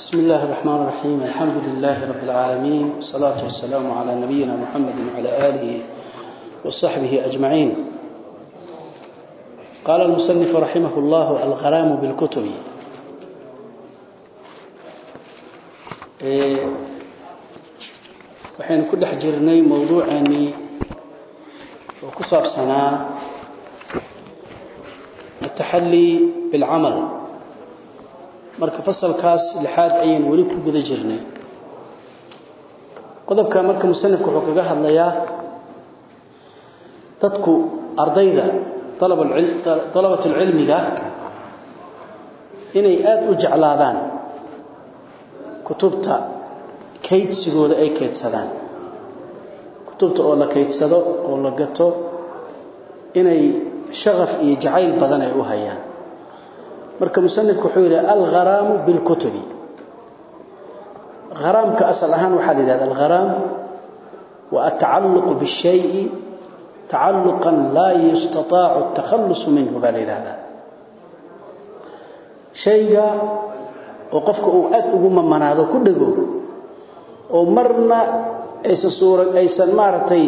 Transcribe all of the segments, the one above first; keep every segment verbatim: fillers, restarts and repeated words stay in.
بسم الله الرحمن الرحيم. الحمد لله رب العالمين، والصلاة والسلام على نبينا محمد وعلى آله وصحبه أجمعين. قال المصنف رحمه الله: الغرام بالكتب. وحين كل حجرني موضوع يعني وكسب سنة التحلي بالعمل. marka fasalkaas lixaad ayaan wali ku guda jirnay. qodobka marka musannifku wuxuu kaga hadlayaa dadku ardayda talabul ilm talabatul ilmiga inay aad u jeclaadaan kutubta kaydsigooda ay kaydsadaan, kutubta oo la kaydsado oo la gato inay shaqaf iyo jacayl badan ay u hayaan. marka musannifku wuxuu yiri al-gharam bil kutub. gharamka asal ahaan waxa la yiraahdaa al-gharam wa at-ta'alluq bil shay'i ta'alluqan la yastataa'u at-takhallus minhu bal yiraahdaa. shayga oo qofka uu aad ugu mamanaado ku dhigo oo marna aysan suura aysan maartay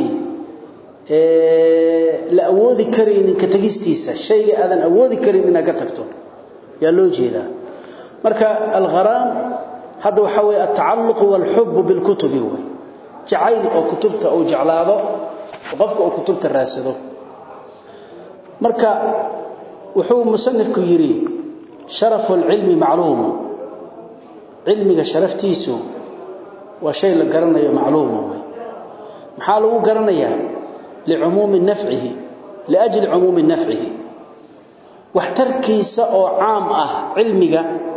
ee la awoodi karin ka tagistiisa, shayga aadan awoodi karin inaad ka tagto يا لو جيدا. marka al-gharam hada waxa way at-ta'alluq wal hubb bil kutub, way jacayl oo kutubta oo jeclaado qofka oo kutubta raasado. marka wuxuu musannifku yiri sharaful ilmi ma'lum, ilmiga sharaftiisu waa shay la garanayo ma'lum. way maxaa lagu garanayaa li'umumi naf'ihi li ajli umumi naf'ihi, waxtarkiisa oo caam ah cilmiga,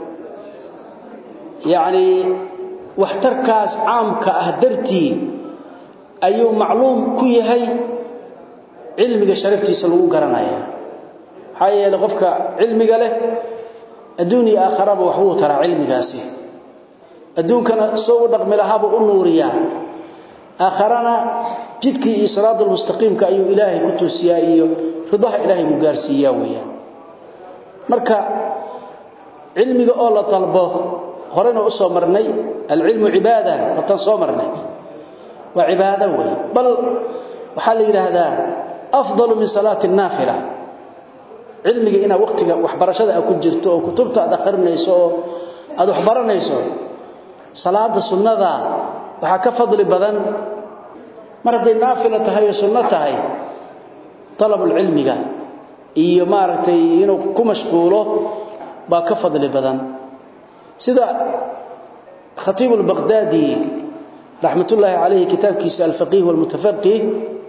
yaani waxtarkaas caamka ah dartii ayuu macluum ku yahay cilmiga sharaftiisa lagu garanaya. hay'ad qofka cilmiga leh adduun iyo aakhiraba wax uu tara cilmigaasi, adduunkana soo dhaqmi lahaaba u nuuriya, aakhirana jidkii israadul mustaqimka ayuu ilaahay ku toosiyaa iyo ridaha ilaahay u gaarsiiyaa weeyaan. marka cilmiga oo la talbo horena u soo marnay al-ilmu ibada wa tan soo marnay wa ibada way bal waxa la yiraahdaa afdalu min salati an-nafila. cilmiga ina waqtiga wax barashada ku jirto oo kutubta aad akhrinayso aad wax baranayso, salaada sunnada waxa ka fadli badan mar haday naafila tahay oo sunna tahay talabul ilmiga iyo maartay inuu ku mashquulo ba ka fadli badan. sida khatib al-baghdadi rahmatullahi alayhi kitabkiisa al-faqih wal mutafaqih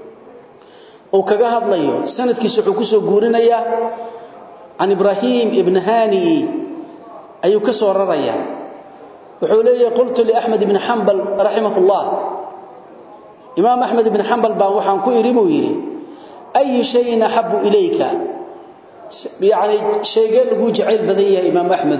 oo kaga hadlayo sanadkiisa wuxuu ku soo guurinaya an ibrahim ibn hani ayuu ka soo raraya. wuxuu leeyahay qultu li ahmad ibn hanbal rahimahullah, imam ahmad ibn hanbal baa waxaan ku iri buu yiri ay shay'in ahabbu ilayka, يعني شيء لو جعل بديه امام احمد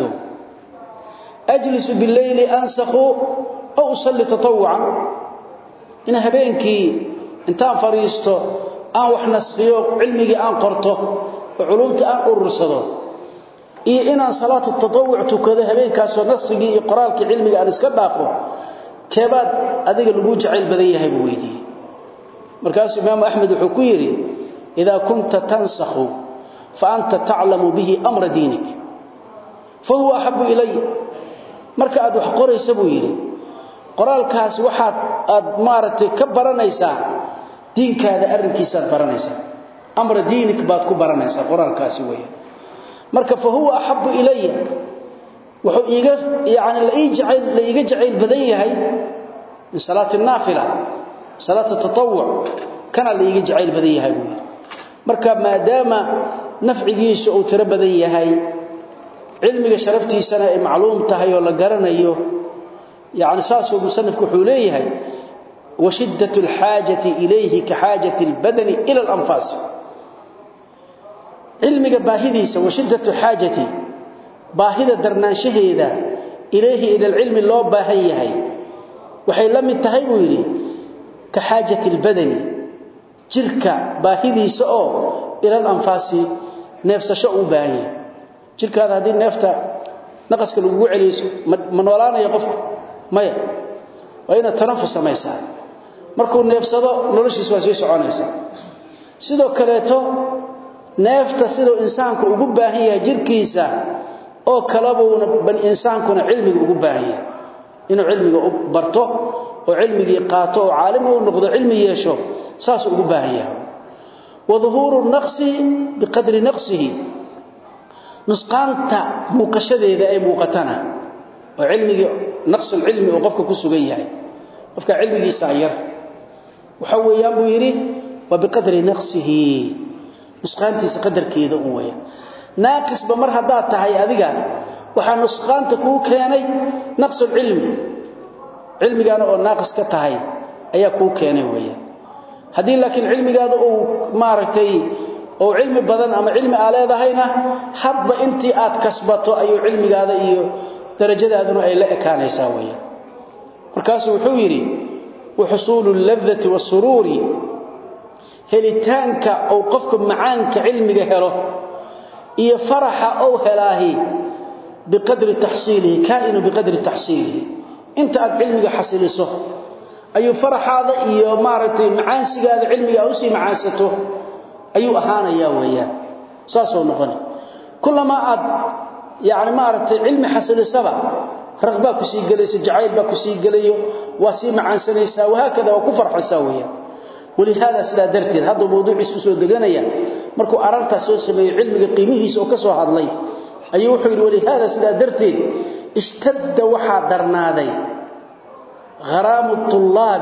اجلس بالليل انسخ او اصلي تطوعا. ان habeenkii inta fariisto aan wax nasxiyo cilmiga aan qorto culumta aan urursado iyo inaan salaatu tatawuc tukado habeenkaas oo nasxigi iyo qoraalka cilmiga aan iska dhaafo keebad adiga lagu jacayl badan yahay buu weydiiyay. markaas imam ahmad wuxuu ku yiri ida kunta tansakhu فأنت تعلم به أمر دينك فهو أحب إلي. marka aad wax qorayso buu yiri qoraalkaas waxaad aad maaratay ka baranaysaa diinkaada arrinkiisa baranaysaa, amr diinik baad ku baranaysaa qoraalkaasi weeye. marka fahuwa ahabbu ilayya wuxuu iiga yaani la ii jacayl la iiga jacayl badan yahay in salaat an-nafila salaat at-tatawwu kana la iiga jacayl badan yahay buu yiri. marka maadaama nafcigiisu uu tira badan yahay cilmiga sharaftiisana ay macluum tahay oo la garanayo, yaani saasu musannifku wuxuu leeyahay wa shiddatu al-haajati ilayhi ka haajati al-badani ila al-anfas. cilmiga baahidiisa wa shiddatu haajati baahida darnaanshaheeda ilayhi ila al-ilmi loo baahan yahay waxay la mid tahay buu yiri ka haajati al-badani jirka baahidiisa oo ila al-anfasi neefsasho u baahan yahay. jirkaada hadii neefta naqaska lagu celiyo ma noolaanayo qofku maya waa ina tanafus samaysaa markuu neefsado noloshiisa waa sii soconaysaa sidoo kaleeto neefta sidoo insaanku ugu baahan yahay jirkiisa oo kalabuuna ban insaankuna cilmiga ugu baahan yahay inuu cilmiga u barto oo cilmigii qaato oo caalim uu noqdo cilmi yeesho saas ugu baahan yahay wadhuuru naqsi biqadri naqsihi nusqanta muuqashadeeda ay muuqatana oo cilmiga naqs ilmi oo qofka ku sugan yahay qofka cilmigiisa yar waxa weeyaan buu yiri wa biqadri naqsihi nusqantiisa qadarkeeda uu weeyaa naaqis ba mar hadaa tahay adiga waxa nusqanta ku keenay naqs ilmi cilmigaana oo naaqis ka tahay ayaa ku keenay weeyaa hadii laakiin cilmigaada uu maaragtay oo cilmi badan ama cilmi aaleedahayna hadba intii aad kasbato ayuu cilmigaada iyo darajadaaduna ay la ekaanaysaa weeyaa markaas wuxuu yiri وحصول اللذة والسرور هلتانك أو قفك معانك علمك هله إيه فرح أو هلاهي بقدر تحصيله كائن بقدر تحصيله انت أد علمك حصيله أي فرح هذا إيه مارتي معانسك هذا علمك أوسي معانسته أي أهانا يا ويا ساسو نغني كلما أد يعني مارتي علم حصيله سبع رغبة كسي قليس جعيل باكسي قليو واسي معان سنيسا وهكذا وكفر حساوية ولهذا سلا درتين هذا موضوع يسوسو دقانيا مركو أرارتا سوسمي علمك قيمه سوكسو هذلي أي وحير ولهذا سلا درتين اشتد وحا درناذي غرام الطلاب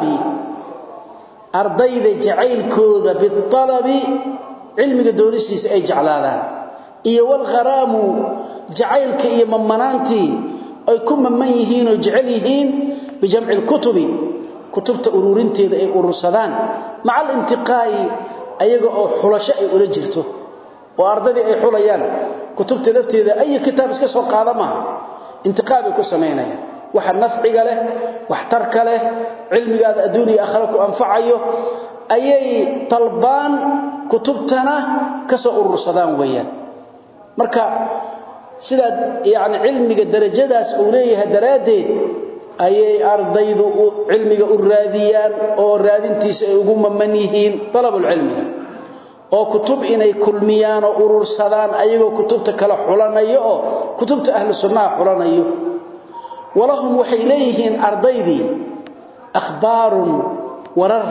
أرضيذ جعيل كوذا بالطلب علمك دونيسيس أي جعلالا إيه والغرام جعيلك إيه ممنانتي أي كم من يهين وجعل يهين بجمع الكتب كتبت أرورنتي أي أرسلان مع الانتقاء أيجا أو حلشاء ولا جرته وأرضي أي حليان كتبت لفتي أي كتاب اسكسر قادمه انتقاء بكسمينه واحد نفع له واحترك له علم هذا أدوني أخرك وأنفعيه أي طلبان كتبتنا كسر أرسلان ويان مركا sida yaani cilmiga darajadaas uu leeyahay daraadeed ayay ardaydu cilmiga u raadiyaan oo raadintiisa ay ugu mamman yihiin talabul cilmi oo kutub inay kulmiyaan oo urursadaan ayagoo kutubta kala xulanayo oo kutubta ahlu sunnah xulanayo walahum waxay leeyihiin ardaydii akhbaarun warar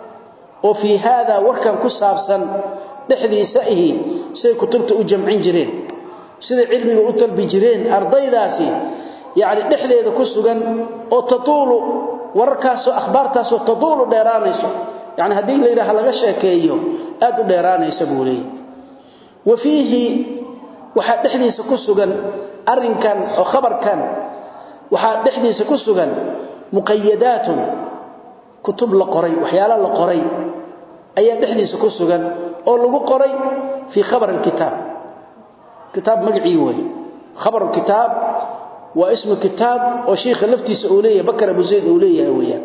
oo fi hada warkan ku saabsan dhixdiisa ahi say kutubta u jamcin jireen sida cilmiga u talbi jireen ardaydaasi yaani dhixdeeda ku sugan oo tatuulu warkaas oo akhbaartaas oo tatuulu dheeraanayso yaani hadii la yiraahdo laga sheekeeyo aad u dheeraanayso buulay wafihi waxa dhixdiisa ku sugan arinkan oo khabarkan waxa dhixdiisa ku sugan muqayyadaatun kutub la qoray waxyaalo la qoray ayaa dhixdiisa ku sugan oo lagu qoray fi khabar alkitab كتاب مقعي وي خبر الكتاب واسم الكتاب وشيخ لفتيس أولية بكر أبو زيد أولية أولية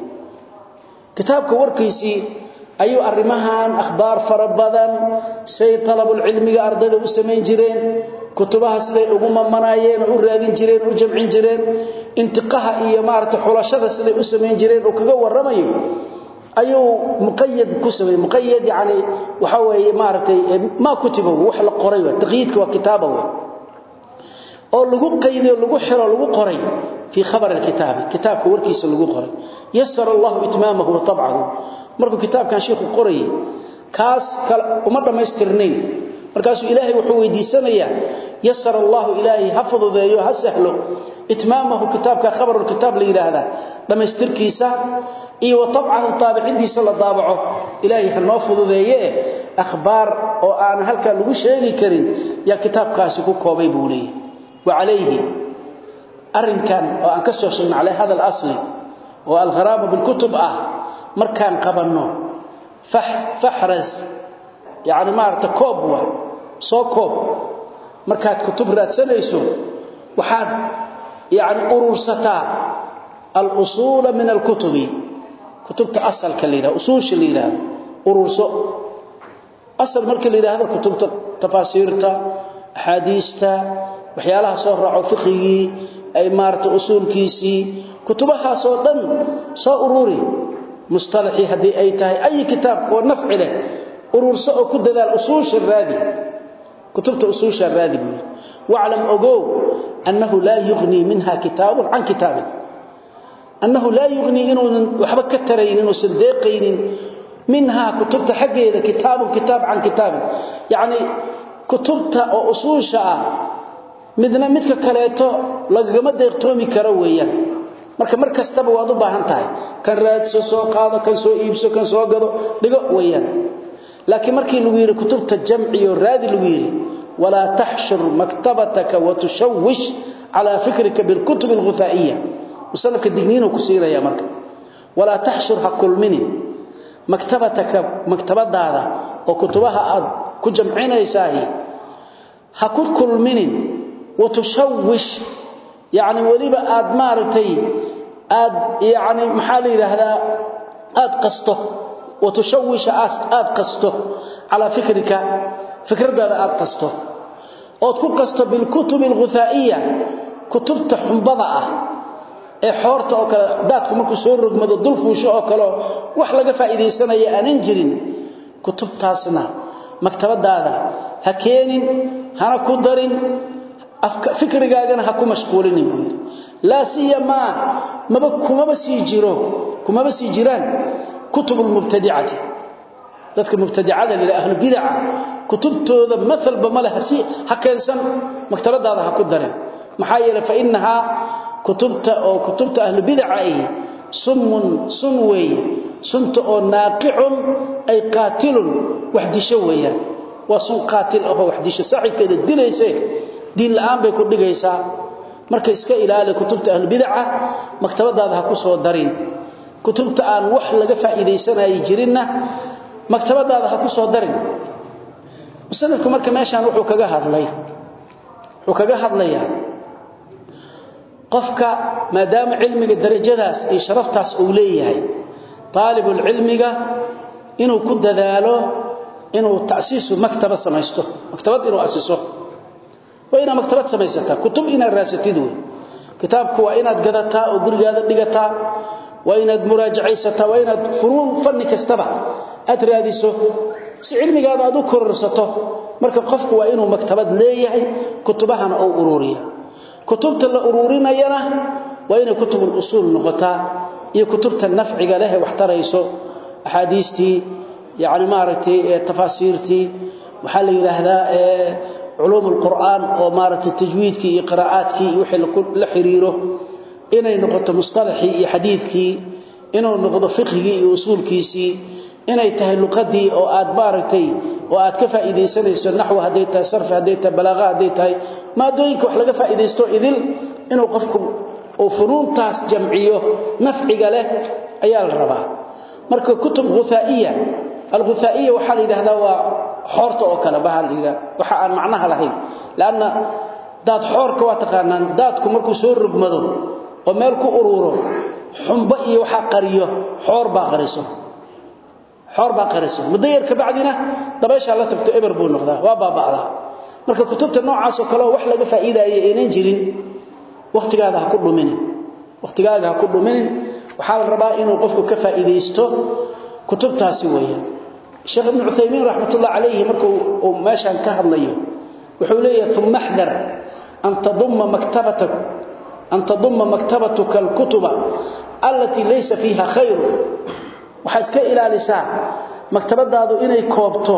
كتاب كوركيسي أيو أرمهان أخبار فربضا سي طلب العلم أرضي وسمين جرين كتبها سيدي أقوم منايين أرادين جرين وجمعين جرين انتقاها إيا مارت حلاشة سيدي وسمين جرين وكقوى الرمي أيو مقيد كسبي مقيد يعني وحوي مارتي ما كتبه وحل قريبه تقييدك وكتابه أو لغو قيد لغو حرا لغو قري في خبر الكتاب كتابك وركيس لغو قري يسر الله إتمامه وطبعه مركو كتاب كان شيخ قري كاس ومرة ما يسترنين مركاسو إلهي وحوي دي سنية يسر الله إلهي حفظه ذي هسهله إتمامه كتابك خبر الكتاب لي هذا لما يستركيسه إيه وطبعه طابعين دي سلا طابعه إلهي هنوفض ذيه أخبار وأنا هلك لغو شيغي كرين يا كتاب كاسكو كوبي بولي وعليه أرن كان وأن كسوشن على هذا الأصل والغرام بالكتب أه مركان قبلنه فحرز يعني مارت كوبوة سو كوب مركات كتب رات سنيسو وحاد يعني أرورستا الأصول من الكتب كتبت أصل كليرا أصول شليرا أرورسو أصل مرك الليرا هذا كتبت تفاسيرتا حديثتا waxyaalaha soo raaco fiqhigi ay maarta usulkiisi kutubaha soo dhan soo ururi mustalahi hadii ay tahay ay kitaab oo nafci leh ururso oo ku dadaal usuusha raadi kutubta usuusha raadi wa'lam ogow annahu la yughni minha kitab an kitab annahu la yughni inuu waxba ka taraynin oo sadeeqaynin منها كتبت حقيقة كتاب كتاب عن كتاب يعني كتبت أو أصوشها مدنا متك كلاته لقمة ديقتومي كرويا مركب مركز تبوا وضو باهنتاي كان راد سو قاضي كان سو إيبسو كان سو قضو لقوا ويا لكن مركي لوير كتبت الجمعي والرادي لوير ولا تحشر مكتبتك وتشوش على فكرك بالكتب الغثائية وصلك الدجنين وكسيرة يا مركب ولا تحشرها كل مني مكتبتك مكتبة دادا وكتبها أد كجمعين يساهي هكذ كل من وتشوش يعني وليبا أد مارتي أد يعني محالي لهذا أد قسطه وتشوش أد قسطه على فكرك فكر دادا أد قسطه وتكون قسطه بالكتب الغثائية كتب تحنبضة ee xoorta oo kala daadku markuu soo rogmado dul fuusho oo kale wax laga faa'iideysanaya aanan jirin kutubtaasna maktabadaada ha keenin hana ku darin fikrigaagana ha ku mashquulinin la siyama maba kuma basi jiro kuma basi jiraan kutubul mubtadi'ati dadka mubtadi'ada ila ahlu bid'a kutubtooda masal bamalaha si ha keensan maktabadaada ha ku darin maxaa yeelay fa innaha كتبت أو كتبت أهل بدعة سم سنوي سنت أو ناقع أي قاتل وحدي شوية وسن قاتل أو وحدي شساعي كده دين يسير دين الآن بيكون لغيسا مركز كإلى كتبت أهل بدعة مكتبة هذا كسو دارين كتبت أن وحلق فائدة سنة يجرينا مكتبة هذا كسو دارين وسنكم مركز ماشي نروح كجهد لي وكجهد لي قفك ما دام علمك درجadaas ay sharaftaas uu leeyahay talibul ilmiga inuu ku dadaalo inuu taasiisu maktaba samaysto maktabad inuu asiiso wayna maktabad samaysata kutub ina raasatidu kitaabku waa inaad gadataa oo gurigaada dhigataa waa inaad muraajacaysataa waa inaad furuun fanni kastaba aad raadiso si cilmigaada aad u kororsato marka qofku waa inuu maktabad leeyahay kutubahana oo ururiyo كتبت الأرورين ينا وإن كتب الأصول نقطة هي كتبت النفع له واحتريسه أحاديثتي يعني مارتي تفاسيرتي وحال هذا علوم القرآن ومارة التجويد كي قراءات كي يحل كل حريره إن نقطة مصطلحي حديث كي إن نقطة فقهي أصول كيسي إن يتهلقدي أو أدبارتي وأد كفائدة سنة النحو هديتها صرف هديتها بلاغة هديتها ما دوينك وحلقة فائدة إذن إنه قفكم وفنون تاس جمعيه نفعي له أيال الربا مركب كتب غثائية الغثائية وحال إذا هذا هو حورته وكلا بها وحال معناها لهين لأن داد حورك واتقانا دادكم مركب سور رقمدو ومالكو أروره حنبئي وحقريه حور باقرسه حور باقرسه مدير كبعدنا دبايش الله تبتو إبر بو نقضا وابا بعضها marka kutubta noocaas oo kale wax laga faa'iideeyo inaan jirin waqtigaada ha ku dhumin waqtigaada ha ku dhumin waxa la rabaa inuu qofku ka faa'iideysto kutubtaasi weeyaan Sheikh Ibn Uthaymeen rahmatullah alayhi markuu uu meeshan ka hadlayo wuxuu leeyahay thumma hdar an tadumma maktabatak an tadumma maktabatuka al-kutuba allati laysa fiha khayr waxa iska ilaalisaa maktabadaadu inay koobto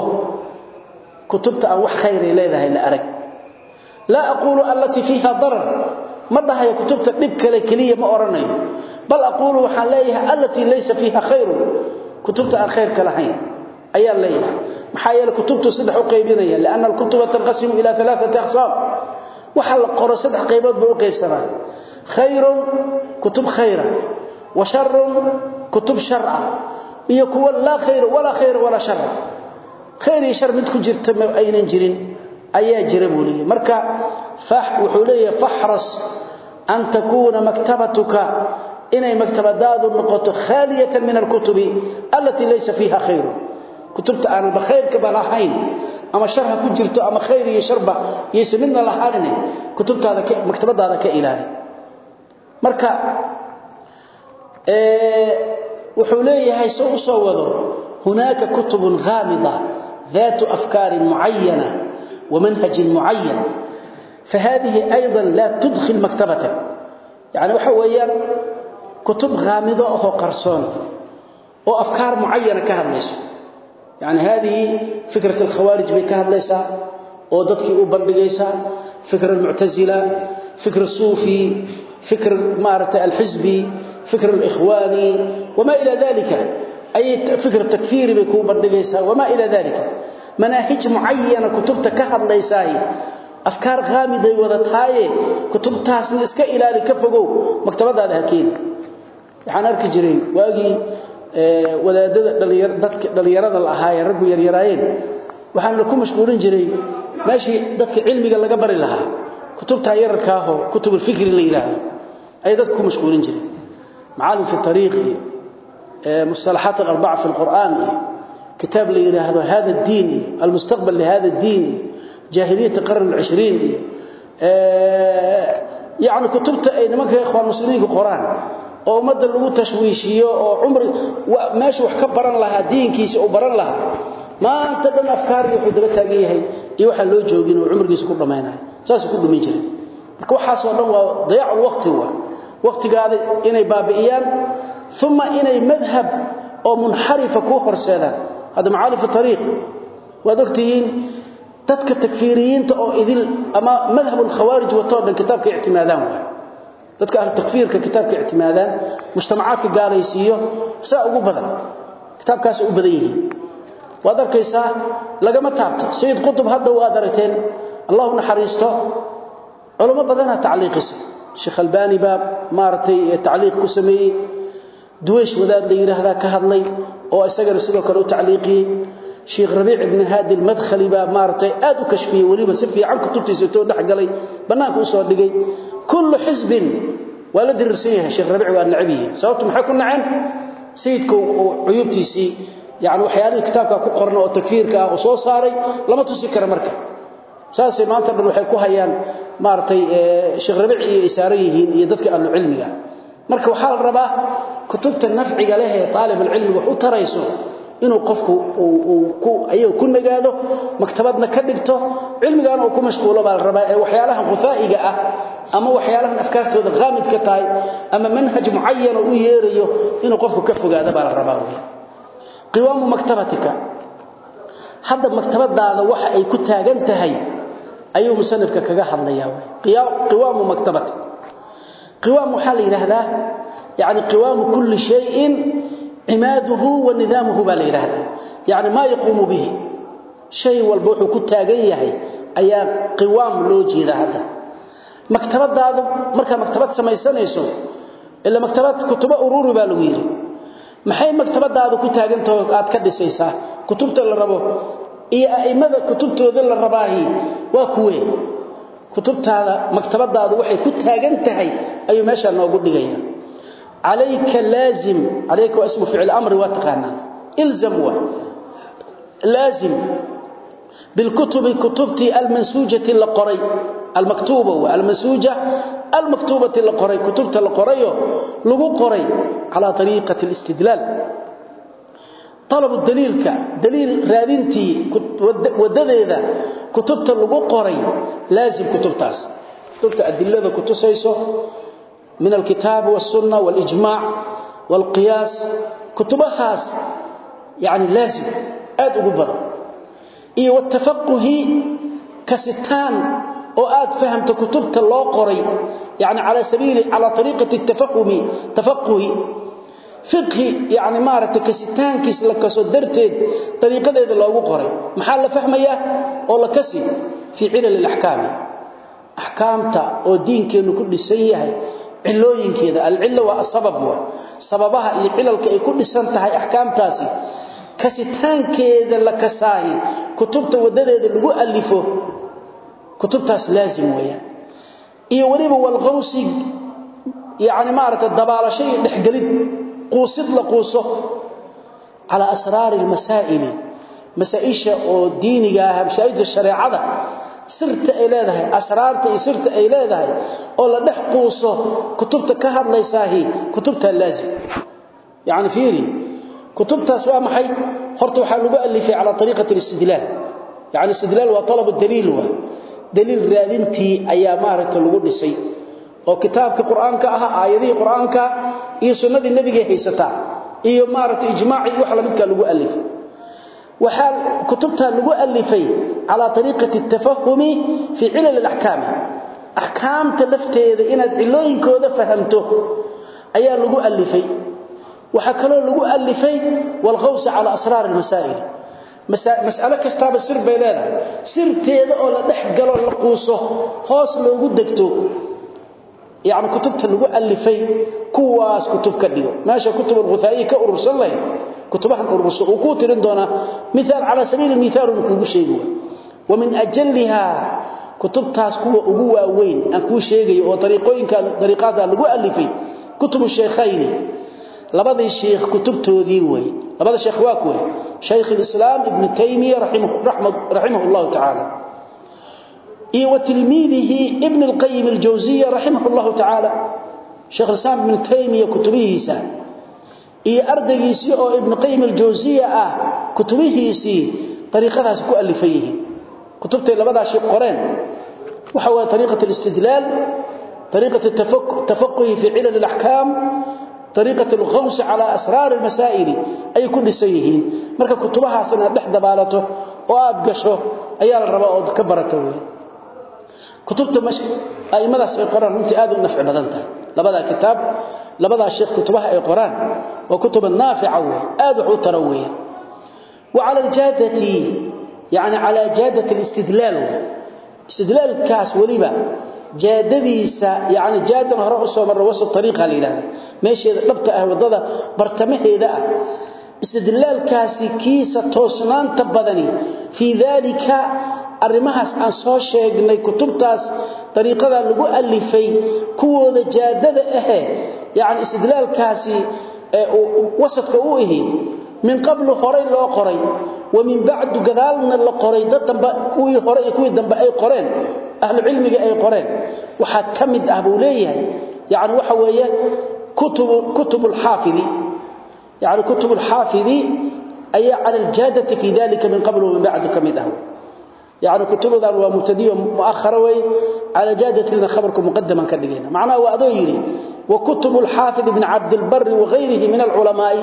كتبت أن وح خير إليها إلا أرك لا أقول التي فيها ضرر مرة هي كتبت نبك لكلية ما أرني بل أقول وحاليها التي ليس فيها خير كتبت عن خير كلهين أي الليلة محايا كتبت صدح قيبينية لأن الكتب تنقسم إلى ثلاثة أقسام وحل قرى صدح قيبات بوقي سنة خير كتب خيرا وشر كتب شرعا يكون لا خير ولا خير ولا شر خير شر مد ku jirta ma aynan jirin ayaa jira buuliye marka fah wuxuu leeyahay fahras an takuna maktabatuka inay maktabadaadu noqoto khaliyatan min alkutubi allati laysa fiha khayr kutubta aan bakhayrka balahayn ama sharha ku jirto ama khayr iyo sharba yeesmidna lahaanine kutubtaada ka maktabadaada ka ilaali marka ee wuxuu leeyahay soo soo wado هناك كتب غامضة ذات أفكار معينة ومنهج معين فهذه أيضا لا تدخل مكتبتك يعني وحويا كتب غامضة أو قرصون وأفكار معينة كهذا ليس يعني هذه فكرة الخوارج بكهذا ليس ودتك أبرقيسا فكر المعتزلة فكر الصوفي فكر مارة الحزبي فكر الإخواني وما إلى ذلك أي فكر التكفير بيكون بردقيسا وما إلى ذلك مناهج معينة كتبت كهذا ليس أفكار غامضة وذاتهاي كتب تاسن إسكا إلى لكفقوا مكتبات هذا هكين يعني أركي جري واقي أه ولا دليراد الأهاي ربو يريراين وحان لكم مشغولين جري ماشي دادك علمي قال لقبر لها كتب تاير كاهو كتب الفكر اللي لها أي دادكم مشغولين جري معالم في الطريق أه مصطلحات الأربعة في القرآن كتاب لي هذا الدين المستقبل لهذا الدين جاهلية القرن العشرين آه يعني كتبت أي نمك يا إخوان المسلمين القرآن أو مدى اللغو تشويشية أو عمر ماشي وحكبران لها دين كيسي أو بران لها ما أنت دون أفكار يحدبتها قيهي يوحى اللو جوغين وعمر كيسي كل ما ينهي ساسي كله ميجري وحاس والله ضياع الوقت هو وقت قال إني بابئيان ثم إني مذهب أو منحرف كوحر سيدا هذا معالي في الطريق ودكتين dadka takfiiriyiinta oo idil ama madhab al-khawarij wa toodan kitabka i'timaadaan dadka ahli takfiirka kitabka i'timaadaan mujtamacaadka gaalaysiyo saa ugu badan kitabkaas u badan yihiin waad arkaysaa lagama taabto sayid qutb hadda waa darteen Allahu naxariisto culimo badan tacliiqisa sheekh albani ba maartay tacliiq ku sameeyay duweesh wadaad la yiraahdo ka hadlay oo isagana sidoo kale u tacliiqiyay شيخ ربيع بن هادي المدخلي با مارتي ادو كشفيه وليبا سفي عن كتبتيسه تو دخغلي بنانك و سو دغاي كل حزب ولا درسيه شيخ ربيع waa nacbiye sababtu maxay ku naceen sayidku cuyubtiisi yaani waxyaalaha kitaabka ku qorno oo takfiirka ah oo soo saaray lama tusi karo marka saasay maanta dhan waxay ku hayaan maartay sheekh Rabiic iyo isaariyihiin iyo dadka ahlu cilmiga marka waxa la rabaa kutubta nafciga leh ee talib ilmi wax u tarayso inuu qofku uu ku ayo ku nagaado maktabadna ka dhigto cilmigan uu ku mashquulo baa rabaa ee waxyaalaha qufaa'iga ah ama waxyaalaha afkaartooda qaamid ka tahay ama manhaj muayyan uu yeerayo inuu qofku ka fogaado baa rabaa qiwaamu maktabatika hadda maktabadaada waxa ay ku taagan tahay ayuu musannifka kaga hadlayaa qiwaamu maktabati qiwaam waxa la yiraahdaa yaani qiwaamu kulli shay'in عماده ونظامه بالإرادة يعني ما يقوم به شيء والبوح كتاغن yahay ayaa qiwaam loo jeeda hada maktabadaadu marka maktabad samaysanayso ila maktabad kutuba ururi baa lagu yiri maxay maktabadaadu ku taagantahay aad ka dhisaysaa kutubta la rabo iyo aimada kutubtooda la rabaahi waa kuwe kutubtaada maktabadaadu waxay ku taagan tahay ayuu meesha noogu dhigaya عليك لازم عليك واسم فعل امر واتقانا الزم لازم بالكتب كتبتي المنسوجه للقري المكتوبه والمنسوجه المكتوبه للقري كتبت للقري لو قري على طريقه الاستدلال طلب الدليل ك دليل رادنتي ودديدا كتبت لو قري لازم كتبتاس كتبت ادله كتسيسو من الكتاب والسنة والإجماع والقياس كتبها يعني لازم آد أقبر إيه والتفقه كستان وآد فهمت كتبت الله قري يعني على سبيل على طريقة التفهم تفقه فقه يعني مارة كستان كيس لك صدرتين طريقة ذي الله قري محل فهم إياه ولا كسي في علل الأحكام أحكامته ودين كأنه كل سيئة علooyinkeeda al-illa wa asbab wa sababaha iyo cilalka ay ku dhisan tahay ahkaamtaasi kasitaankeeda la kasaayi kutubta wadadeeda lagu alifo kutubtaas laazim weeyaan iyo waliba wal qawsi yaani maarata dabaalashay dhixgalid quusid la quuso ala asraar al masaa'il masaa'isha oo diiniga ah masaa'isha shariicada sirta ay leedahay asraarta iyo sirta ay leedahay oo la dhex quuso kutubta ka hadlaysaahi kutubta laazim yani fiiri kutubtaas waa maxay horta waxa lagu alifay ala tariiqati istidlal yani istidlal waa talab dalil waa dalil raadintii ayaa maaragtay lagu dhisay oo kitaabka quraanka ah aayadii quraanka iyo sunnadii nabiga haysata iyo maaragtay ijmaaci wax la midka lagu alifay وحال كتبتها لغو ألفي على طريقة التفهم في علل الأحكام أحكام تلفتي إذا إناد علوين كودا فهمته أيها لغو ألفي وحكالو لغو ألفي والغوص على أسرار المسائل مسألة كستاب السر بيلانا سر تيدا أولا نحقلوا لقوصه خاص لغو دكتو يعني كتبتها لغو ألفي كواس كتب كديو ماشا كتب الغثائية كأرسل الله كتبها الرسول وكوترين دونا مثال على سبيل المثال نكو شيغو ومن اجلها كتبتاس كو ugu waaweyn aan ku sheegay oo dariiqooyinka dariiqada lagu alifay kutub sheekhayn labadii sheekh kutubtoodii way labada sheekh waa kuwa sheekh al-islam ibn taymiyyah rahimahu rahmat rahimahullah ta'ala iyo tilmiidihi ibn al-qayyim al-jawziyya rahimahullah ta'ala sheekh al-islam ibn taymiyyah kutubihiisa iyo ardaygiisii oo ibn qayyim al-jawziyya ah kutubihiisii tariiqadaas ku alifayeen kutubtay labadaas shay qoreen waxa waa tariiqada al-istidlal tariiqada at-tafaqquh fi ilal al-ahkam tariiqada al-ghaws ala asrar al-masail ay ku dhisayeen marka kutubahaasna dhex dabaalato oo aad gasho ayaa la rabaa oo ka barato weey kutubta mash aymadaas ay qoraan intii aad u nafci badan tahay labada kitaab labada sheekh kutubaha ay qoraan wa kutub naafi'a aad u tarawiya wa ala al-jadati yani ala jadati al-istidlal istidlal kaas waliba jaadadiisa yani jaadan hore u soo maray wasat tariiqa leeyahay meesheeda dhabta ah wadada bartamaheeda ah istidlal kaasi kiisa toosnaanta badani fi dhalika arimahaas aan soo sheegnay kutubtaas tariiqada lagu alifay kuwooda jaadada ah يعني استدلال كاسي وسط كوئه من قبل هري لو قري ومن بعد قدالنا لو قري دنبا كوي هري كوي دنبا اي قرين اهل العلم اي قرين waxa kamid ah buu leeyahay يعني waxa weeye كتب كتب الحافظ يعني كتب الحافظ اي على الجاده في ذلك من قبل ومن بعد كمد اه يعني كتبه ومبتدئ مؤخر وي على جاده لنا خبركم مقدما كدغينا معناه وادو يري وكتب الحافظ ابن عبد البر وغيره من العلماء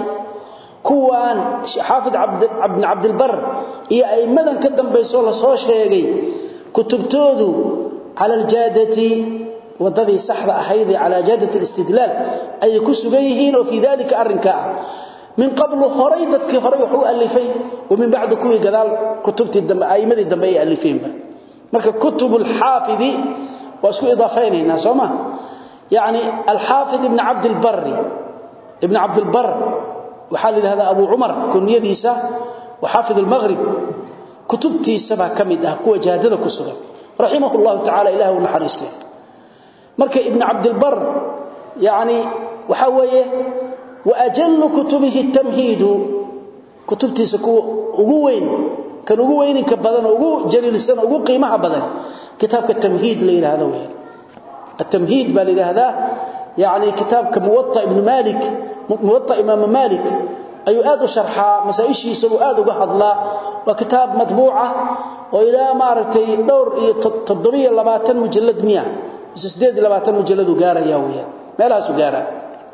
كوان حافظ عبد ابن عبد البر iyo aymadan ka dambayso la soo sheegay kutubtoodu على الجاده wadadii saxda ahayd على جاده الاستدلال ay ku sugan yihiin oo fi dalika arinka min qabl horay dadkii horay wuxuu alifay ومن بعد kuwi gadaal kutubtii dambe aymadii dambe ay alifeenba marka kutubul haafidi waa isku idaafeynayna sooma يعني الحافظ ابن عبد البر ابن عبد البر وحال هذا أبو عمر كنيديسة وحافظ المغرب كتبتي سبع كمدة كوة جادة كسرة رحمه الله تعالى إله ونحرسته مركة ابن عبد البر يعني وحويه وأجل كتبه التمهيد كتبتي سكو أقوين كان أقوين كبدن أقو جليل السنة أقو قيمها بدن كتابك التمهيد ليلة هذا وين التمهيد بالي هذا يعني كتاب كموطأ ابن مالك موطأ إمام مالك أي آدو شرحا مسائشي يسلو آدو قحض لا وكتاب مطبوعة وإلى مارتي دور تضبية لباتن مجلد مياه بس سديد لباتن مجلد وقارة ياوية ما لا سقارة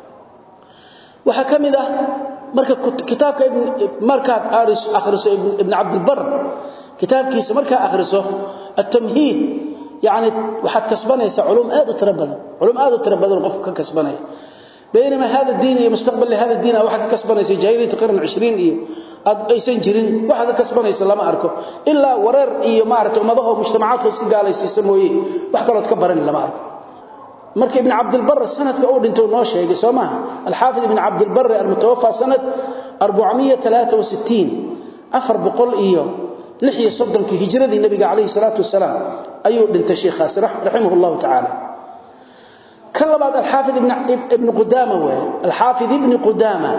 وحكم ذا مركب كتابك ابن مركب آرس أخرسه ابن عبد البر كتاب كيس مركب أخرسه التمهيد يعني waxaad kasbanaysaa culum aad u tirabadan culum aad u tirabadan qof ka kasbanay بينما هذا الدين iyo mustaqbal hada diin waxa ka kasbanaysa jaahiliyada qarn عشرين iyo aad aysan jirin waxa ka kasbanaysa lama arko illa wareer iyo maarto umadaha mujtamacaadka isku gaalaysiisan mooyee wax kale oo ka baran lama arko marka ibn abd albar sanadka uu dhinto noo sheegay Soomaa al-Hafiz ibn Abd albar al-mutawaffa sanad أربعمية وثلاثة وستين afar boqol iyo lix iyo soddon hijradii nabiga kaleey salaatu wasalaam ayuu dhintay sheekhaas rahimahullahu ta'ala كلبات الحافظ ابن ابن قدامة الحافظ ابن قدامة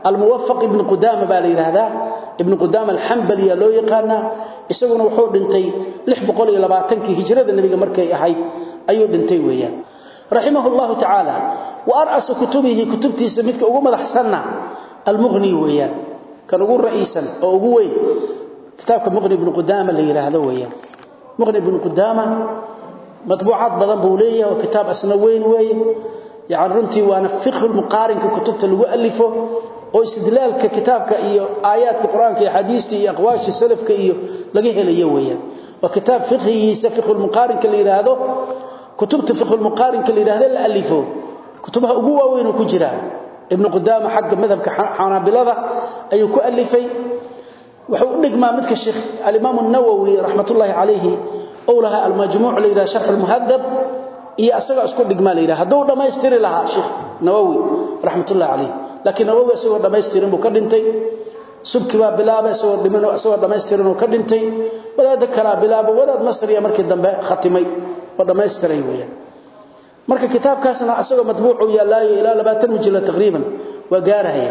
الموفق ابن قدامة بالي هذا ابن قدامة الحنبلي لو يقانا isaguna wuxuu dhintay lix boqol iyo labaatan kii hijrada nabiga markay ahayd ayuu dhintay weeyaan rahimahullahu ta'ala wa ar'asu kutubihi kutubtiisa midka ugu madaxsanna al-mughni weeyaan kan ugu ra'iisan oo ugu weyn kitaabka mughni ibn qudama la yiraahdo weeyaan mughni ibn qudama matbuucad badan buu leeyahay oo kitaab asna weyn weeyaan yaani runtii waana fiqh al-muqarin kutubta lagu alifo oo istidlaalka kitaabka iyo aayaadka quraanka iyo xadiiska iyo aqwaasha salafka iyo laga helayo weeyaan wa kitaab fiqhiisa fiqh al-muqarin ka yiraahdo kutubta fiqh al-muqarin ka yiraahdo la alifo kutubaha ugu waaweyn ku jira ibn qudama xagga madhabka xanabilada ayuu ku alifay wuxuu u dhigmaa midka sheekh al-imam an-nawawi rahmatullahi alayhi oo laha al-majmu' la yiraahdo sharh al-muhaddab iyo asaga isku dhigmaa la yiraahdo haduu dhameystiri lahaa sheekh nawawi rahmatullahi alayhi laakiin nawawi asagoo dhameystirin buu ka dhintay subki baa bilaabay asagoo dhimano asagoo dhameystirin oo ka dhintay wadaad kala bilaabo wadaad masriya markii dambe khatimay oo dhameystiray weeyaan marka kitaabkaasna asagoo matbuuc u yaalaayo ilaa labaatan mujallad taqriiban waa gaaraya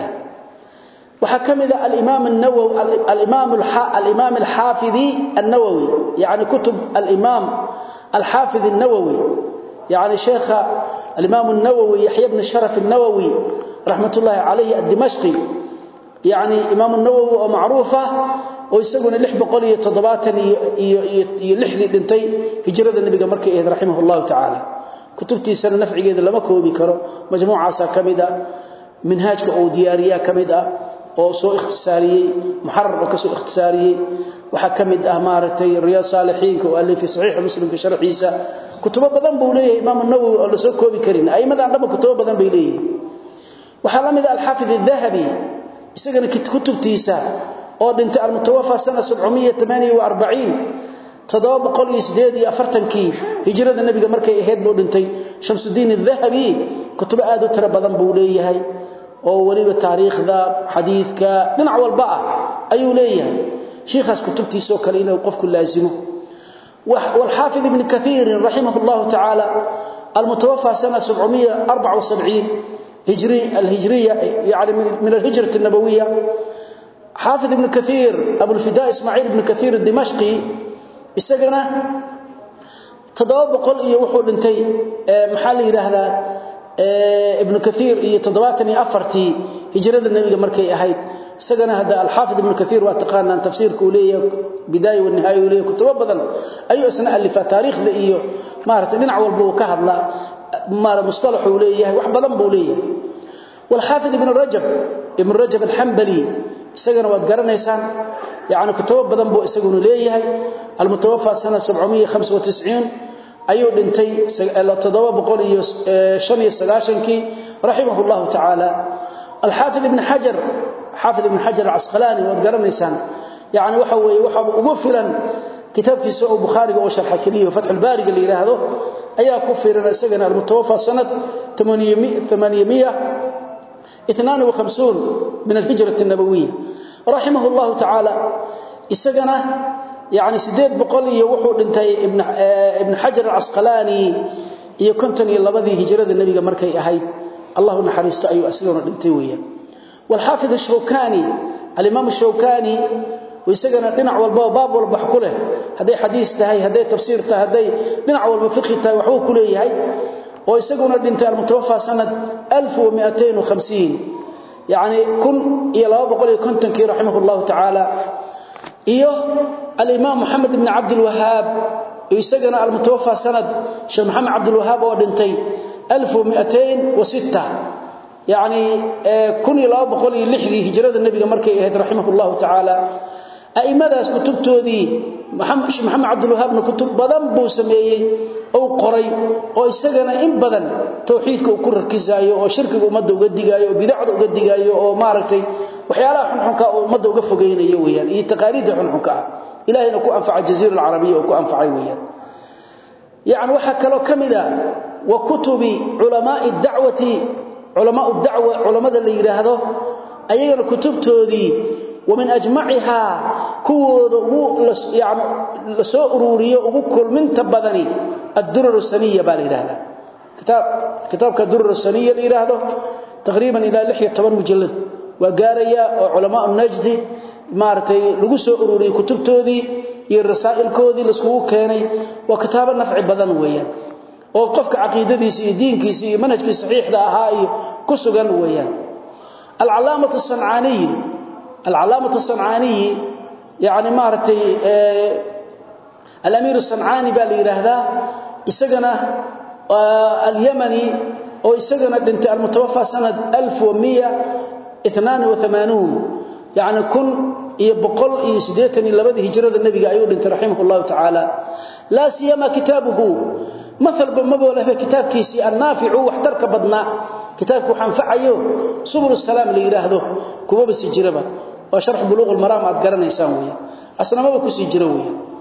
waxa kamida al-imam an-nawawi al-imam al-imam al-hafidhi an-nawawi yani kutub al-imam al-hafidh an-nawawi يعني شيخ الإمام النووي يحيى بن شرف النووي رحمة الله عليه الدمشقي يعني إمام النووي معروفة ويسقون اللح بقولي تضباطا يلحذي دنتي هجرة النبي مركي رحمه الله تعالى كتبتي سنة نفعي إذا لم أكو بكرة مجموعة كمدة منهاجك أو ديارية كمدة أو سوء اختصاري محرر وكسوء اختصاري وحكمد أهمارتي الرياض صالحين كوالي في صحيح مسلم في شرح عيسى كتب بدن بوليه إمام النووي اللي سوء كوبي كرين أي مدى عندما كتب بدن بوليه وحلم إذا الحافظ الذهبي يسجن كتب تيسا أو بنت المتوفى سنة سبعمية وثمانية وأربعين تضاب قول يسديد أفرتن كي هجرة النبي مركي إهيد بودنتي شمس الدين الذهبي كتب آدو ترى بدن بوليه هاي أو ولي التاريخ ذا حديث كا ننعو البقى أيو ليه شيخاس كتبتي سو كلينا وقف كل لازمه والحافظ ابن كثير رحمه الله تعالى المتوفى سنة سبعمية وأربعة وسبعين هجري الهجرية يعني من الهجرة النبوية حافظ ابن كثير أبو الفداء إسماعيل ابن كثير الدمشقي السجنة تضاب قل يوحول انتي محالي لهذا ابن كثير يتضباتني أفرتي هجرة النبي مركي أهيد سجن هذا الحافظ ابن كثير واتقان أن تفسير كولية بداية والنهاية وليه كتب بدل أي أسناء اللي في تاريخ لإيه مارت ننعو البو كهضلا مار مصطلح وليه وحبلا بوليه والحافظ ابن رجب ابن رجب الحنبلي سجن واتقرن إنسان يعني كتب بدل بو سجن ليه المتوفى سنة سبعمية وخمسة وتسعين أيو دنتي لا تضوى بقول شمي السلاشنكي رحمه الله تعالى الحافظ ابن حجر حافظ ابن حجر العسقلاني وقرن إنسان يعني وحوي وحو مغفلا كتاب كيسو بخاري وشرح كليه وفتح الباري اللي يراهدو أيا كفر سجن المتوفى سنة ثمانمائة واثنين وخمسين من الهجرة النبوية رحمه الله تعالى السجن يعني سديد بقولي وحو دنتي ابن ابن حجر العسقلاني iyo konton iyo labadii hijrada nabiga markay ahayd Allahu naxariisto ayu asloona dhintay weeyaan wal haafid ash-shawkani al-imam ash-shawkani ويسجن dhinac walba baab walba ku leh haday xadiis tahay haday tafsiir tahay haday dhinac walba fiqh tahay wuxuu ku leeyahay oo isaguna dhintay al-mutawaffa sanad ألف ومئتين وخمسين يعني kun iyo laba boqol iyo konton kii rahimahullahu ta'ala iyo al-imam Muhammad ibn Abd al-Wahhab يسجن المتوفى سند شيخ محمد عبد الوهاب ودنتي ألف ومئتين وستة يعني كن لا بقول لحدي هجرة النبي مركي رحمه الله تعالى أئمداس كتبتودي محمد شيخ محمد عبد الوهاب كتب بدن بو سميهي او قري oo isagana in badan tawxiidka uu ku rakisaayo oo shirkiga umada uga digaayo oo bidacda uga digaayo oo maaragtay waxyaalaha xunxunka oo umada uga fogeynayo weeyaan iyo taqaariida xunxunka إلهنا كو أنفع الجزيرة العربية وكو أنفع ويا يعني وحا كلو كمدا وكتب علماء الدعوة علماء الدعوة علماء اللي يراهدو أيضا كتبتودي ومن أجمعها كو يعني لسوء رورية وكل من تبدني الدرر السنية بالإرهادة كتاب كتاب كالدرر السنية اللي يراهدو تقريبا إلى لحية طبعا مجلد وقاريا وعلماء النجد مارتي lagu soo ururiyay kutubtoodii iyo rasaa'ilkoodii la isku keenay waa kitaab nafci badan weeyaan oo qofka aqeedadiisa iyo diinkiisa iyo manhajkiisa saxiixda ahaa iyo ku sugan weeyaan al-allamah as-san'ani al-allamah as-san'ani yaani maartay al-amir as-san'ani baa la yiraahdaa isagana al-yamani oo isagana dhintay al-mutawaffa sanad ألف ومئة واثنين وثمانين يعني كن يبقل يسديتني لبده هجرة النبي أيود انت رحمه الله تعالى لا سيما كتابه مثل بمبوله كتاب كيسي النافع واحترك بدنا كتابك حنفعيه سبل السلام اللي يراهده كباب السجربة وشرح بلوغ المرام أتقرنا يساوي أصلا ما بكو سجروي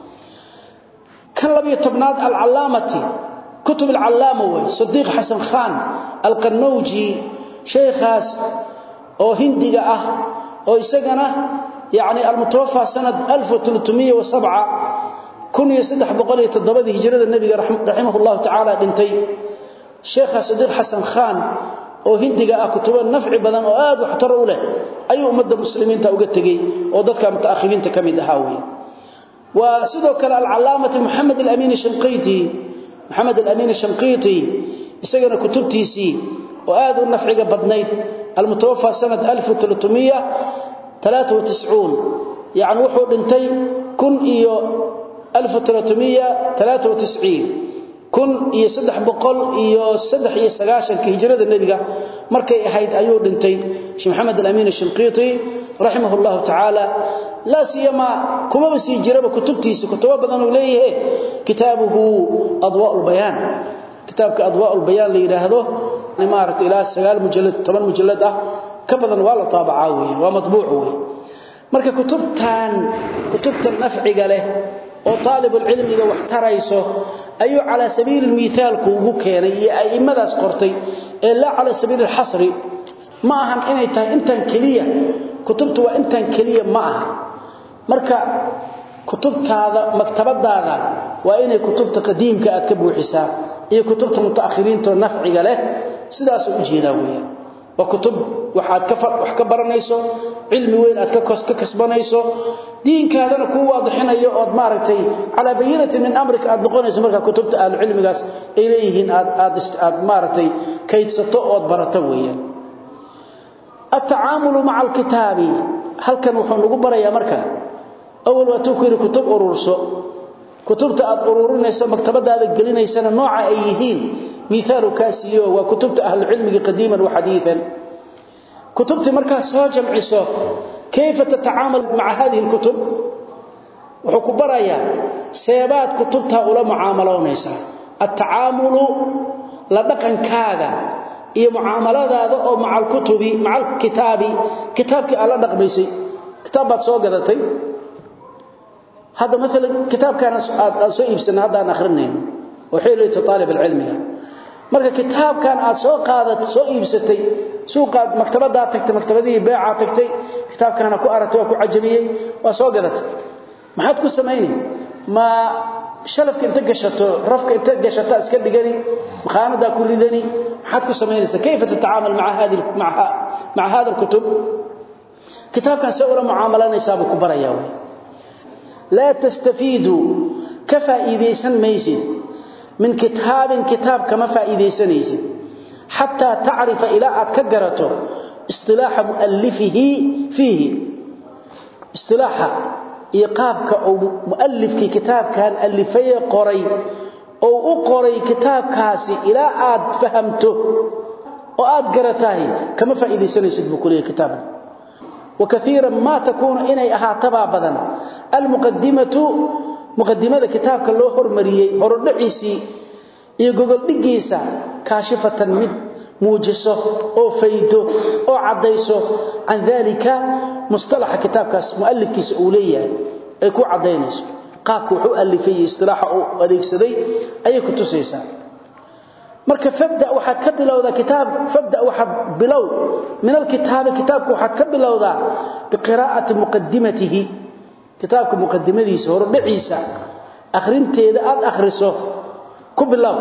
كان لبي تبناد العلامة كتب العلامة صديق حسن خان القنوجي شيخاس أو هندقة أه أو يسجنه يعني المتوفى سنة ألف وثلاثمئة وسبعة كن يسدح بقولة الضبادي هجرة النبي رحمه الله تعالى بنتي شيخ صديق حسن خان أو هندقة أه كتب النفع بدن وآد واحتروا له أي أمد المسلمين تأوجتجي وضدك متأخرين تكمل هاوي وسيدك العلامة محمد الأمين الشنقيطي محمد الأمين الشنقيطي يسجن كتبتي سي وآد النفع بدنيت المتوفى سنة ألف وثلاثمئة وثلاثة وتسعين يعني وحو دنتي كن إيو ألف وثلاثمئة وثلاثة وتسعين كن إيو سدح بقل إيو سدح إيو سقاشا كهجرة النبي مركي أحيد أيو دنتي شي محمد الأمين الشنقيطي رحمه الله تعالى لا سيما كما بس يجرب كتبتيس كتبه بدن وليه كتابه أضواء البيان كتابك أضواء البيان اللي يراهده نمارة إلى سجال مجلد ثمان مجلدة كبدن ولا طابعاوي ومطبوعوي مركا كتبتان كتبت النفع له وطالب العلم إذا واحتريسه أي على سبيل المثال كوكيني أي ماذا سقرتي إلا على سبيل الحصر معهم إنت أنت كلية كتبت وأنت كلية معها مركا كتبت هذا مكتبت هذا وإن كتبت قديم كأتكبوا حساب إيه كتبت متأخرين النفع له sidaas u jeedaa weeyaan wa kutub waxaad ka wax ka baranayso cilmi weyn aad ka ka kasbanayso diinkaadana ku waadixinayo oo maaragtay ala bayinati min amrika aad noqonayso marka kutubta aal cilmigaas ay leeyihiin aad aad aad maaragtay kaydsato oo barato weeyaan at-taamulu ma'a al-kitabi halkan wuxuu nagu barayaa marka awal waa tukiri kutub ururso kutubta aad ururinayso maktabadaada gelinaysana nooca ay yihiin مثال كاسيو وكتبت أهل العلم قديما وحديثا كتبت مركز سوجم عيسو كيف تتعامل مع هذه الكتب وحكبرايا سيبات كتبتها أولا معاملون يسا التعامل لدقا كاغا إيه معاملات هذا أو مع الكتب مع الكتاب كتابك ألا نقبيسي كتابات سوقتي هذا مثلا كتاب كان سوئب سنة هذا نخرنين وحيله طالب العلم marka kitaabkan aad soo qaadat soo iibsatay suuqa maktabada tagtay maktabadii beeca tagtay kitaabkan ku aratay ku cajabiyay waa soo gadatay maxaad ku sameeyay ma shalafka inta gashato rafka inta gashato iska dhigani maqaanada ku ridani maxaad ku sameeyaysaa kayfa tataamal ma'a hadi ma'a ma'a hada kutub kitaabkan sawira muamalanaysa ku baraya la tastafidu kafaa'idaysan maysid من كتاب كتاب كما فائديسنيس حتى تعرف إلى أتكجرته اصطلاح مؤلفه فيه اصطلاح إيقابك أو مؤلف كتاب كان ألفي قري أو أقري كتاب كاسي إلى أد فهمته وأد قرته كما فائديسنيس بكل كتاب وكثيرا ما تكون إني أهاتبا بدن المقدمة مقدمة كتابك اللي هرمريي هردعيسي iyo gogol dhigiisa kaashifatan mid muujiso oo faydo oo cadayso an dalika mustalax kitaabkaas muallifkiisa uu leeyahay ay ku cadaynayso qaabku wuxuu alifay istilaaxa oo adeegsaday ay ku tusaysaa marka fabda waxaad ka bilowdaa kitaab fabda waxaad bilow min alkitaab kitaabku waxaad ka bilowdaa biqiraa'ati muqaddimatihi kitaabka muqaddimadiisa hordhaciisa akhrinteeda aad akhriso كبلاو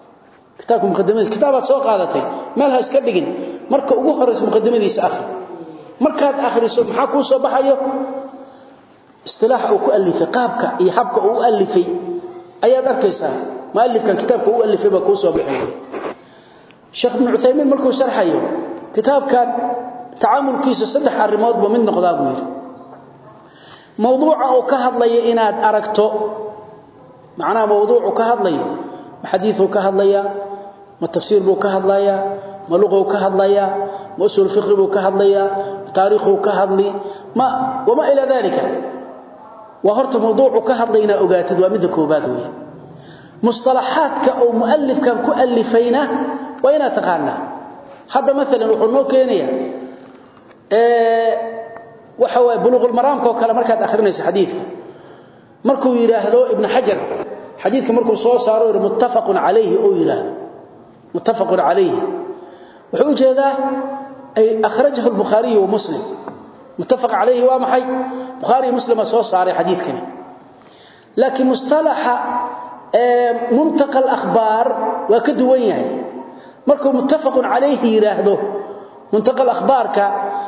كتابك مقدمه كتابات سو قادتي مالها اسك دغين marka ugu horeys muqadimadiisa akhri markaad akhriso maxaa ku soo baxayo istilaax uu ku alifay qaabka iyo habka uu alifay ayaad arkaysaa muallifkan kitaabka uu alifay ba ku soo baxay Sheikh Ibn Uthaymeen markuu sharxayo kitaabkan tacaamulkiisa saddex arimood ba mid noqdaa buu yiri mawduuca oo ka hadlaya inaad aragto macnaha mawduucu ka hadlayo xadiiثu ka hadlaya ma tafsiir buu ka hadlaya ma luqo ka hadlaya ma usul fiqh buu ka hadlaya taariikhu ka hadli ma wama ila dhalika wa horta mawduucu ka hadlayna ogaatid waa mid koobaad weey mustalahaadka oo muallifkan ku alifayna waa ina taqaana hada mesela wuxuu noo keenaya ee waxa way bulughul maraamka oo kale markaad akhrinayso xadiiska markuu yiraahdo ibn hajar xadiiska markuu soo saaro muttafaqun alayhi oo yiraahdo muttafaqun alayhi wuxuu jeedaa ay akhrajahu al-bukhari wa muslim muttafaq alayhi wa maxay bukhari muslim soo saaray xadiiskani laakiin mustalaha muntaqa al-akhbar wa ka duwan yahay markuu muttafaqun alayhi yiraahdo muntaqa al-akhbarka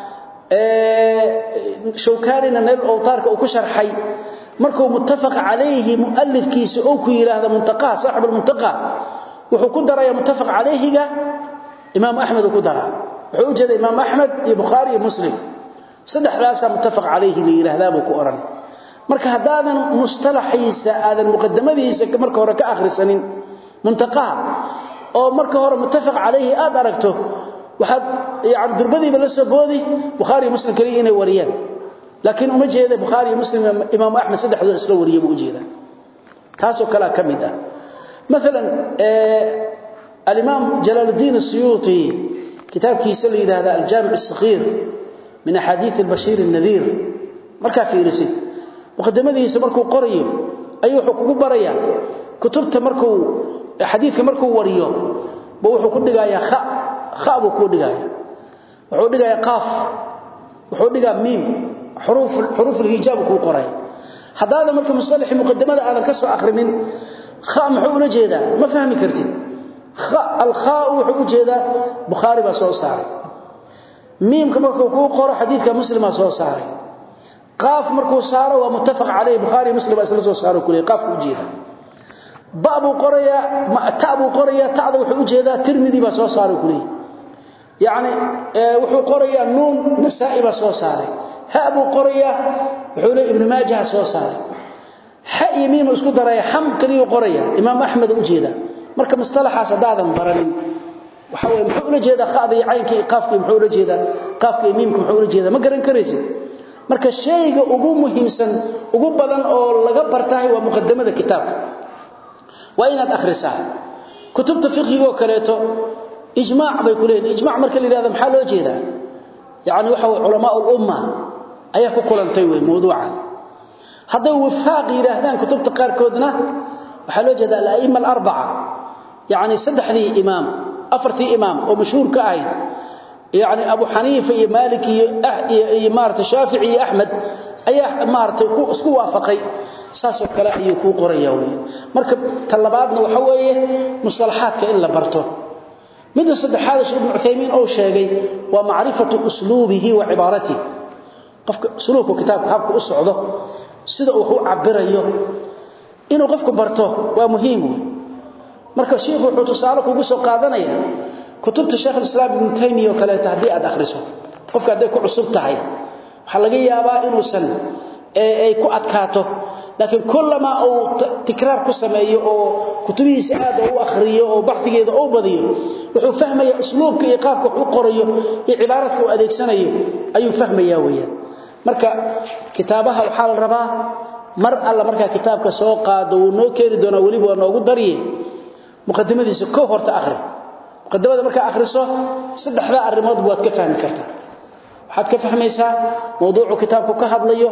shawkaanina nal awtarka uu ku sharxay markuu muttafaq alayhi muallifkiisa oo ku yiraahdo muntaqa saaxib al-muntaqa wuxuu ku daray muttafaq alayhiga imaam ahmed ku daraa wuxuu jeeday imaam ahmed iyo bukhari iyo muslim saddexdaas muttafaq alayhi li yiraahdaa buu ku oran marka hadaadan mustalahiisa aadan muqaddamadiisa marka hore ka akhrisanin muntaqa oo marka hore muttafaq alayhi aad aragto waxaad yaani durbadiiba la soo boodi bukhari muslim kaliya inay wariyaan laakiin uma jeedo bukhari muslim imaam ahmed saddexdooda isla wariyay buu jeedaa taas oo kala kamid ah مثلا الامام جلال الدين السيوطي كتاب كيسل هذا الجامع الصغير من احاديث البشير النذير marka fiirisid muqaddamadiisa markuu qoriyo ayuu xukumu baraya kutubta markuu xadiiska markuu wariyo buu wuxuu ku dhigayaa kha kha buu ku dhigayaa wuxuu dhigayaa qaaf wuxuu dhigaa miim xuruf xuruf al-hijab ku qoray hadaada marka mustalah muqaddamada aan ka soo akhrinin kha muxuu la jeedaa ma fahmi kartid kha al-kha wuxuu jeedaa bukhari ba soo saaray miim kama ku qoro xadiiska muslima soo saaray qaaf markuu saaro waa muttafaq alayhi bukhari muslim asla soo saaro kulay qaaf u jeeda baabu qoraya ma taabu qoraya taadu wuxuu jeedaa tirmidhi ba soo saaro kulay yaani wuxuu qoraya nuun nasaa'i ba soo saaray ha abu qoraya wuxuu leeyahay ibn maajah soo saaray ha yimiin isku daraya ham kaliya qoraya imaam ahmed u jeeda marka mustalahaas hadaadan baranin waxa way muxuu la jeedaa qaadi caynkii qaafkii muxuu la jeedaa qaafkii miimkii muxuu la jeedaa ma garan karaysid marka shayga ugu muhiimsan ugu badan oo laga bartay waa muqaddamada kitaabka waa inaad akhrisaa kutubta fiqhiga kaleeto ijmaac bay ku leeyihiin ijmaac marka la yiraahdo maxaa loo jeedaa yaani waxa way culama umma ayaa ku kulantay way mawduucan haday wafaaq yiraahdaan kutubta qaar koodna waxa loo jeedaa al-a'imma al-arba'a yaani saddexdii imaam afartii imaam oo mashhuur ka ah يعني ابو حنيفه iyo maliki iyo maarta shafi'i iyo ahmed ayaa maarta ku isku waafaqay saas oo kale ayuu ku qoraya way marka talabaadna waxa weeye mustalahaadka in la barto mid saddexaad Sheikh Ibn Uthaymeen oo sheegay waa maarifatu uslubihi wa ibaratihi qofka usluubka kitaabka habka u socdo sida uu u cabirayo inuu qofku barto waa muhiim marka sheekhu wuxuu tusaale kugu soo qaadanaya kutubta Sheikh Islam Ibn Taymiyyah oo kale tahdii aad akhriso qofka haday ku cusub tahay waxa laga yaabaa inuu san ay ku adkaato laakiin kullama uu tikraar ku sameeyo oo kutubihiisa aad u akhriyo oo baxtigeeda oo badiyo wuxuu fahmayaa usluubka iyo qaabka uu qorayo iyo cibaaraadka uu adeegsanayo ayuu fahmayaa weeyaan marka kitaabaha waxa la rabaa mar alla marka kitaabka soo qaado uu noo keeni doona waliba noogu dariyay muqaddimadiisa ka horta akhri muqaddimada marka akhriso saddexda arimood baad ka fahmi kartaa waxaad ka fahmaysaa mawduuca kitaabku ka hadlayo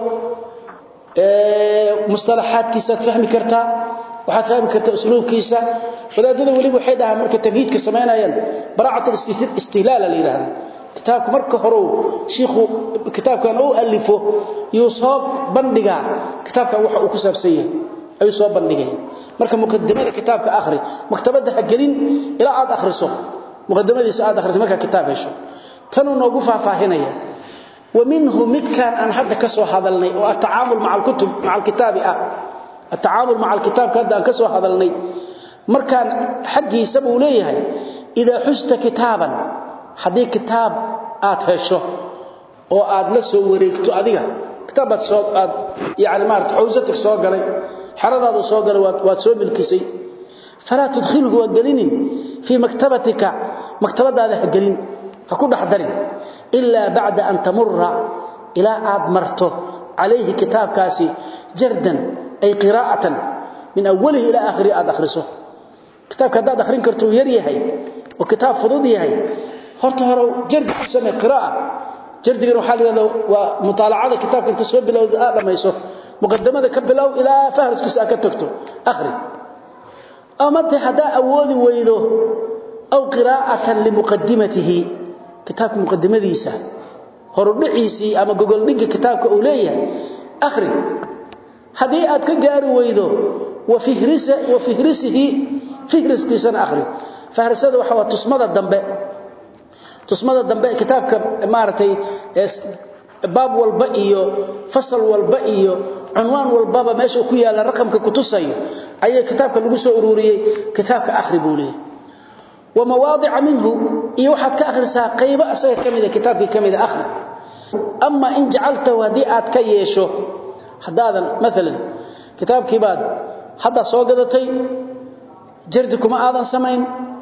ee mustalahaadkiisa fahmi kartaa waxaad fahmi kartaa usluubkiisa wadaadada waliba waxay dhahaan marka tamhiidka sameynayaan bara'atul istihlal la yiraahdo kitaabku marka hore sheekhu kitaabkan uu alifo yusab bandhiga kitaabka waxa uu ku saabsan yahay ay soo bandhigay marka muqaddimada kitaabka akhri maktabada gelin ila aad akhriso muqaddimadiisa aad akhriso marka kitaab hesho tan uu noogu faahfaahinaya ومنه مد كان أن هذا كسو هذلني والتعامل مع الكتب مع الكتاب أه التعامل مع الكتاب كذا أن كسو هذلني مركان حقي سبوا ليه إذا حزت كتابا حدي كتاب آتهشه أو آد لسه وريكتو أديها كتابة سوق آد يعني ما حوزتك سوق علي حرد هذا سوق علي واتسوق بالكسي فلا تدخله وقلين في مكتبتك مكتبة هذا قلين فكل حضرين إلا بعد أن تمر إلى آد مرته عليه كتاب كاسي جردا أي قراءة من أوله إلى آخره آد أخرسه كتاب كذا داخلين كرتو يريهي وكتاب فضوديهي هرته هرو جرد سنة قراءة جرد يروح حالي ومطالعة كتاب كنت سوى بلو آدم يسوه مقدمة كبلو إلى فهرس كساك تكتو آخري أو متى حدا أودي ويدو أو قراءة لمقدمته كتاب مقدمة ديسا هرو نعيسي أما قول لك كتابك أوليه آخري هذه أتكجار ويدو وفهرس وفهرسه فهرس كيسان آخري فهرس هذا وحوى تصمد الدنباء تصمد الدنباء كتابك مارتي باب والبقيو فصل والبقيو عنوان والبابا ماشي كويا لرقم ككتوسي أي كتابك اللي بيسو أروري كتابك آخر بولي ومواضع منه يوحد كآخر ساعة قيبة أسايا كميدة كتابك كميدة آخر أما إن جعلته وديئات كيشو هذا مثلا كتاب كباد هذا صوغدتي جردكم آذان سمين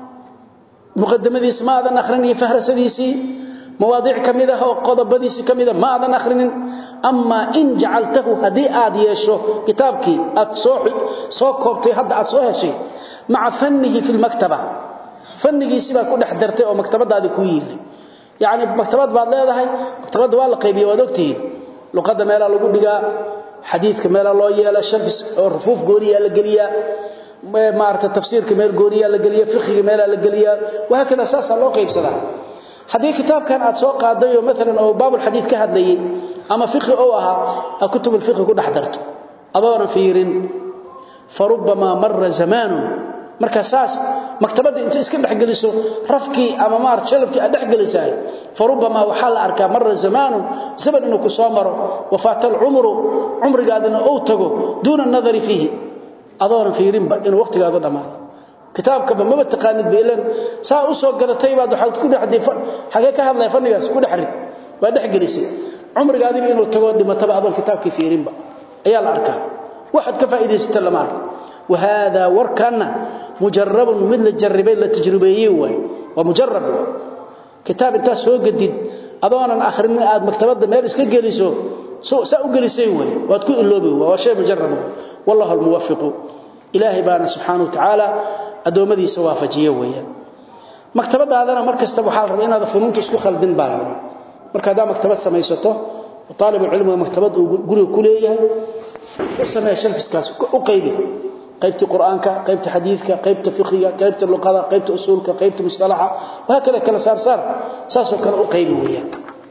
مقدمة ديس ما آذان أخرين فهرس ديسي مواضيع كميدة وقضب ديسي كميدة ما آذان أخرين أما إن جعلته هدي آديشو كتابك أتصوكبتي هذا أتصوها شيء مع فنه في المكتبة فنه سيبا كل حدرته ومكتبة هذه كويل يعني مكتبات بعد لا هاي مكتبات والله قيبية ودكتي لقد ما لا لقول لقى حديث كمال الله يلا شمس الرفوف قورية لقليا مارت التفسير كمال قورية لقليا فقه كمال لقليا وهكذا أساس الله قيب سلام حديث كتاب كان أتسوق هذا مثلا أو باب الحديث كهد لي أما فقه أوها كتب الفقه كنا حضرته أدورا فيرين فربما مر زمان marka saas maktabada inta iska dhaxgaliso rafki ama maar shalafki aad dhaxgalisay farubama waxa la arkaa mar zamaan zaman inuu ku soo maro wafaatal umru umrigaadina oo tago doona nadari fihi adoon fiirin ba in waqtigaada dhamaan kitaabka ba ma taqaanid beelan saa u soo gadatay baad waxa ku dhaxday xagee ka hadlay fanigaas ku dhaxrid waa dhaxgalisay umrigaadina inuu tago dhimataba adoon kitaabki fiirin ba ayaa la arkaa waxad ka faa'iideysata lama arko وهذا وركنا مجرب مثل الجربين للتجربيه ومجرب كتاب انت سو جديد ادونا اخرين اد مكتبه مeel iska geliso soo sa u gelisay way waad ku iloobi waa shay mujarrab wallahu almuwaffiq ilaahi baana subhanahu wa ta'ala adoomadiisa waafajiye weeyaan maktabadaadana markasta waxa rabaa inaad funuunta isku khaldin baa marka hada maktabad samaysato طالب العلم maktabad uu guriga ku leeyahay samee shalfiskaas u qaybi قيبت قرآنك قيبت حديثك قيبت فقهك قيبت اللغة قيبت أصولك قيبت مصطلحة وهكذا كلا صار صار ساسو كلا أقيبه وياه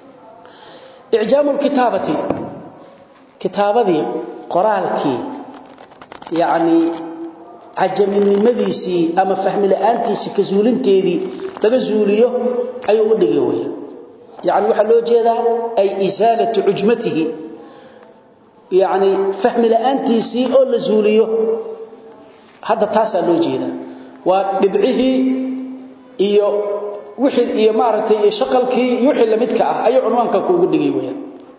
إعجام الكتابة كتابة دي قرالك يعني عجم المذيسي أما فهم لأنتي كزولين تيدي تبزوليه أي أقول وياه يعني وحلو جيدا أي إزالة عجمته يعني فهم لأنتي سي أو لزوليه هذا تاسع لو جيدا ودبعه iyo wixii iyo maartay shaqalkii wixii la midka ah ay cunwaanka ku dhigay weeyaan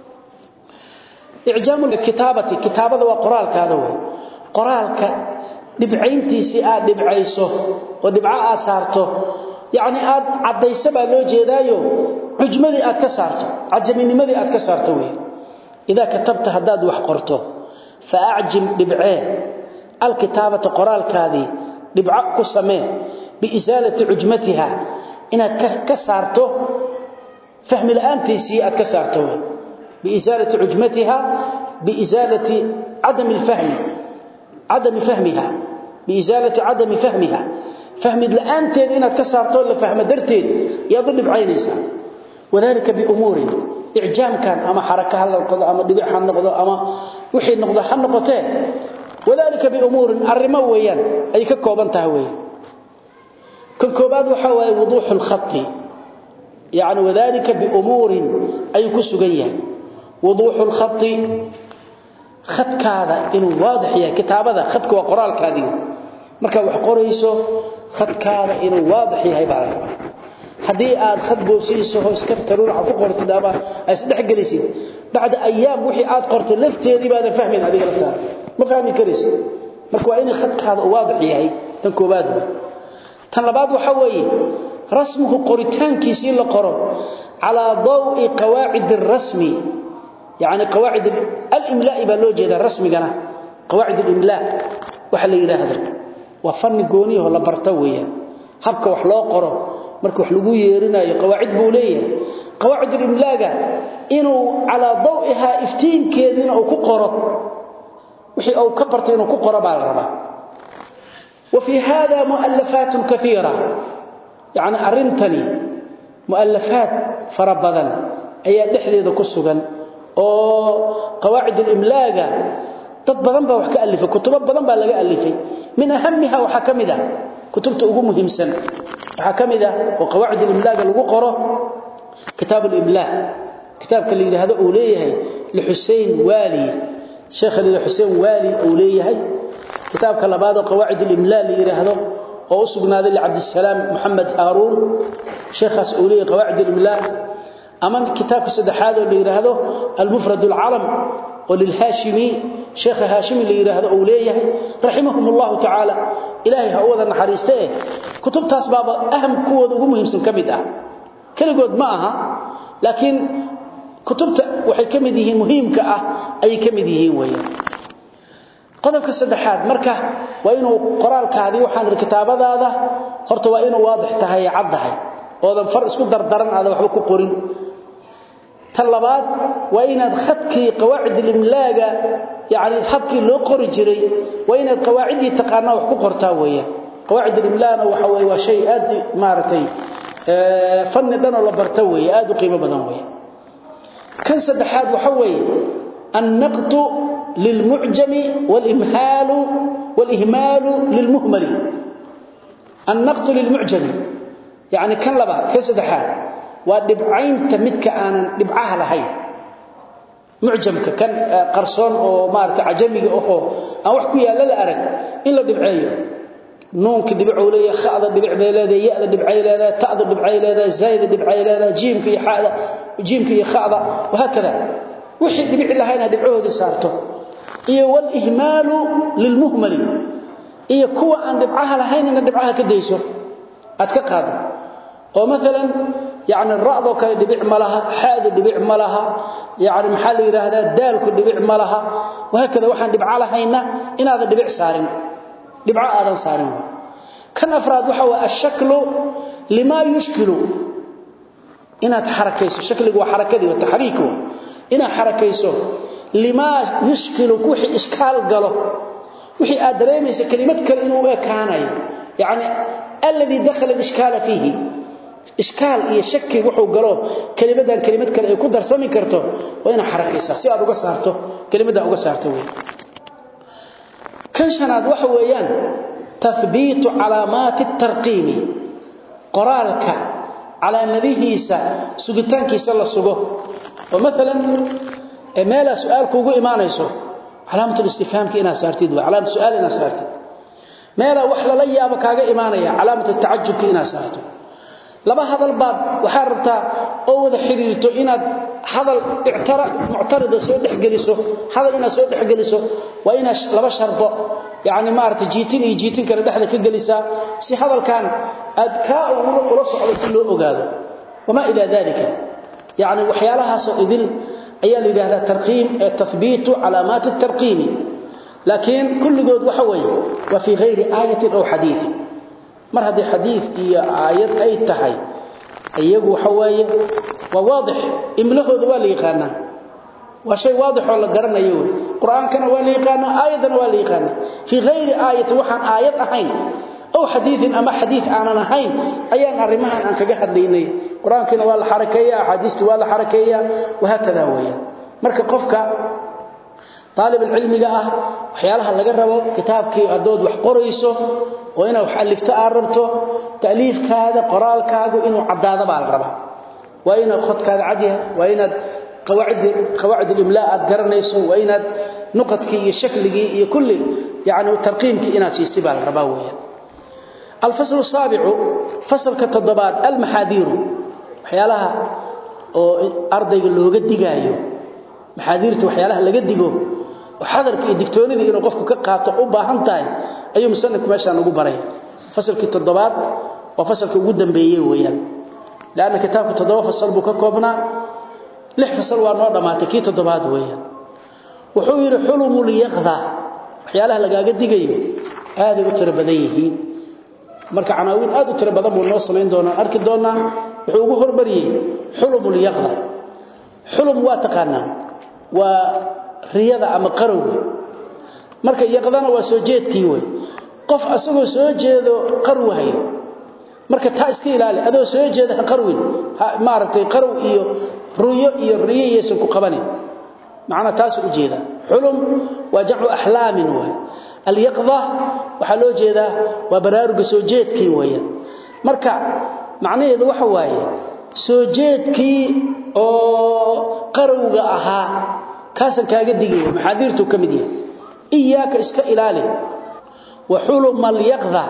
i'jaamu kitabati kitabada waa qoraalkaada way qoraalka dibcayntiisi aad dibcayso oo dibca aad saarto yaani aad cadayso baa loo jeedaayo xujmadii aad ka saarto ajaminimadii aad ka saarto way ida katabta hadaad wax qorto fa'ajim dibcee الكتابة قرال كادي دبعاء كسمين بإزالة عجمتها إنها كسارته فهم الآن تيسيئة كسارته بإزالة عجمتها بإزالة عدم الفهم عدم فهمها بإزالة عدم فهمها فهم الآن تين إنها كسارته ولا فهم درتين يضل بعينيسا وذلك بأمور إعجام كان أما حركة هلا القضاء أما دبعها النقضاء أما وحي النقضاء النقطين وذلك بأمور الرمويا أي ككوبان تهوي ككوبان وحوى وضوح الخط يعني وذلك بأمور ay ku sugan yahay wuduuhul khatti khadkaada inuu waadix yahay kitaabada khadka waa qoraalkaadii marka wax qorayso khadkaada inuu waadix yahay baa hadii aad khad boosiiso hoos ka taruuca ku qortid ama ay saddex galisid بعد ايام وحي aad qortay lafteedii baad fahmin adiga laftaada ma fahmi karayso marka waa in khadkaada waadix yahay tan koobaad tan labaad waxa weeye rasmuhu qoritaankiisa la qoro ala dawi qawaid ar-rasmi yani qawaid al-imla ba loo jeeda rasmigana qawaid al-imla waxa la yiraahdo waa fan gooni oo la barto weeyaan habka wax loo qoro marka wax lagu yeerinayo qawaid buu leeyahay qawaid al-imla inuu ala dawiha iftiinkeedina uu ku qoro wixii uu ka bartay inuu ku qoro baa la rabaa وفي هذا مؤلفات كثيرة يعني أرنتني مؤلفات فربضا أي دحديد كسوغا أو قواعد الإملاء تطبغن با وحكا ألفة كتب بضن با لغا ألفة من أهمها وحكمدا كتبت أقو مهم سنة وحكمدا وقواعد الإملاء لغو قرأ كتاب الإملاء كتاب كاللي هذا أوليه لحسين والي شيخ لحسين والي أوليه كتاب كلاباد قواعد الإملاء اللي يراهدو oo sugnaaday Abd Salam Muhammad Harun Sheikh As'uli قواعد الإملاء أمن كتاب saddexaad oo la yiraahdo Al-Mufrad al-Alam oo lil Hashimi Sheikh Hashimi اللي yiraahdo oo leeyahay rahimahumullah ta'ala Ilaahi ha wada naxariistay kutubtaas baaba aham kuwooda ugu muhiimsan kamid ah kaligood ma aha laakiin kutubta waxay kamid yihiin muhiimka ah ay kamid yihiin weeyaan qodobka saddexaad marka waa inuu qoraalkaadi waxaan kitaabadaada horta waa inuu waadix tahay caddahay oo far isku dardaran aad waxba ku qorin talabaad waa inaad khadkii qawaacid al-imlaaga yaani habkii loo qori jiray waa inaad qawaacidi taqaana wax ku qortaa weeyaan qawaacid al-imlaana waxa weey waa shay aad maaratay ee fan dhan oo la barta weey aad u qiimo badan weey kan saddexaad waxa weey an-naqd للمعجم والإمهال والإهمال للمهمل النقط للمعجم يعني كان لبها كسدحان ودبعين تمدك أنا دبعها لهي معجمك كان قرصون أو مارت عجمي أو أو حكوية لا أرك إلا دبعيه نونك دبعوا لي خاض دبع بيلاده ياء دبع بيلاده تاء دبع بيلاده زايد دبع بيلاده جيمك يحاده جيمك يخاض وهكذا وحي دبع لهينا دبعوه صارته iyo wal ihmalu lil muhmali iyo kuwa aan dibcaha lahayn in dibcaha ka deyso aad ka qaado oo midalan yaani raado kale dibic malaha haada dibic malaha yaani maxal yiraahdaa daalku dibic malaha waxa kale waxaan dibca lahayna inaad dibic saarin dibca aadan saarin kan afraad waxa waa ashaklu lima yushkilu inaad harakayso shakligu waa harakadii waa tahriiku ina harakayso لما يشكل وحي إشكال قاله وحي أدريميس كلمة كلمة وكاني يعني الذي دخل الإشكال فيه إشكال يشكي وحو قاله كلمة دان كلمة كلمة يقدر سمي كرته وين حركة سياد وقصارته كلمة دان وقصارته كان شناد وحو ويان تثبيت علامات الترقيم قرارك على نبيهيسا سجتانك يسال السجو ومثلا مالا سؤال كوغو إيمانيسو علامة الاستفهام كإنا سارتيد وعلامة سؤال إنا سارتيد مالا وحلا ليا بكاغا إيمانيا علامة التعجب كإنا سارتو لما هذا الباب وحاربتا أوضا حريرتو إنا هذا اعترى معترض سودح قليسو هذا إنا سودح قليسو وإنا لما شرطو يعني مارت جيتين جيتين كان دحدا كقليسا سي هذا كان أدكاء ورصو على سلو أقاذو وما إلى ذلك يعني وحيالها سئذل أي اللي هذا ترقيم تثبيت علامات الترقيم لكن كل جود وحوي وفي غير آية أو حديث مر هذا حديث هي آية أي تحي أيجو حوي وواضح إمله ذوالي قانا وشيء واضح ولا قرنا يقول القرآن كان والي قانا آية والي قانا في غير آية وحن آية أحين أو حديث أما حديث عنا نحين أيان الرماhan أن كجحد ليني قرآن كنا ولا حركية حديث ولا حركية وهكذا ويا مركب قفك طالب العلم جاء وحيالها اللي جربه كتابك أدود وحقريسه وإنه وحلفت قربته تأليف كذا قرال كذا إنه عداد بالقربة وإن خدك عادية وإن قواعد قواعد الإملاء قرنيسو وإن نقطك شكلك كل يعني ترقيمك إنات استبال رباوية الفصل السابع فصل كالتضبات المحاذير حيالها أرضي اللي قد دقايو محاذيرته وحيالها اللي قد دقو وحذرك الدكتوري دي إنه قفك كقاطع وباهنتاي أي مسنك ماشي أنا أقول بريه فصل كالتضبات وفصل كجدا بيه وياه لأن كتاب التضبات فصل بككوبنا لح فصل وانو دماتكي تضبات وياه وحوير حلم ليغضى وحيالها اللي قد دقايو هذه قتر بديه marka canaawin aad u tiro badan buu noo sameyn doonaa arki doonaa wuxuu ugu hormariyay xulumul yaqda xulum waa taqaanaa waa riyada ama qarowga marka yaqdana waa soo jeedtii way qof asagoo soo jeedo qarwahay marka taa iska ilaali adoo soo jeeda qarwin maartay qarw iyo ruyo iyo riyeeysan ku qabanin macna taas u jeeda xulum waa jamcu ahlaamin waa اليقظة وحلو جيدا وبرارق سوجيدكي ويا مركع معنيه ذو حواي سوجيدكي او قروغ اها كاسن كاغا دغي محاذيرته كميديه اياك اسكا الالي وحلم اليقظة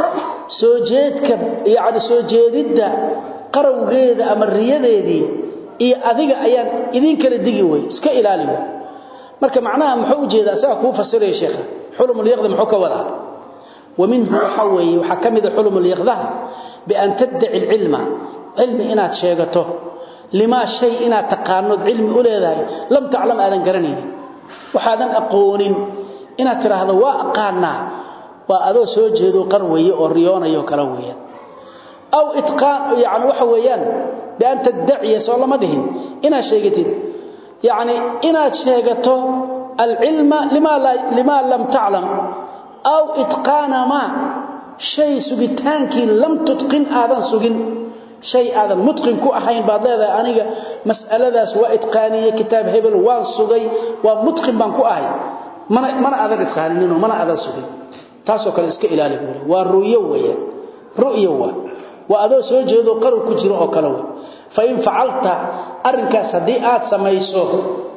سوجيدك يعني سوجيدده قروغيده اما ريديدي اي اديga ayaan idin kala digi way iska ilaaliyo marka macnaha muxuu jeedaa saaka ku fasiray sheekha حلم اليقظة محوك وضع ومنه حوي وحكمد حلم اليقظة بأن تدعي العلم علم إنات شيغته لما شيء إنات تقانود علم أولي ذاي لم تعلم آذان قرنين وحاذا أقول إنات ترى هذا وأقانا وأذو سوجهدو قروي وريون يوكرويا أو إتقان يعني وحويان بأن تدعي سؤال الله مدهن إنات شيغتين يعني إنات شيغته العلم لما, لا لما لم تعلم أو إتقان ما شيء سجتانك لم تتقن آذان سجن شيء آذان متقن كو أحيان بعد هذا أنا مسألة ذا سواء إتقانية كتاب هبل وان سجي ومتقن بان كو أحيان من من آذان إتقانينه من آذان سجي تاسو كان إسك إلى لبوري والرؤية ويا رؤية وأذو سوجهدو قرو كجرو أو كلو فإن فعلت أرنك صديقات سميسوه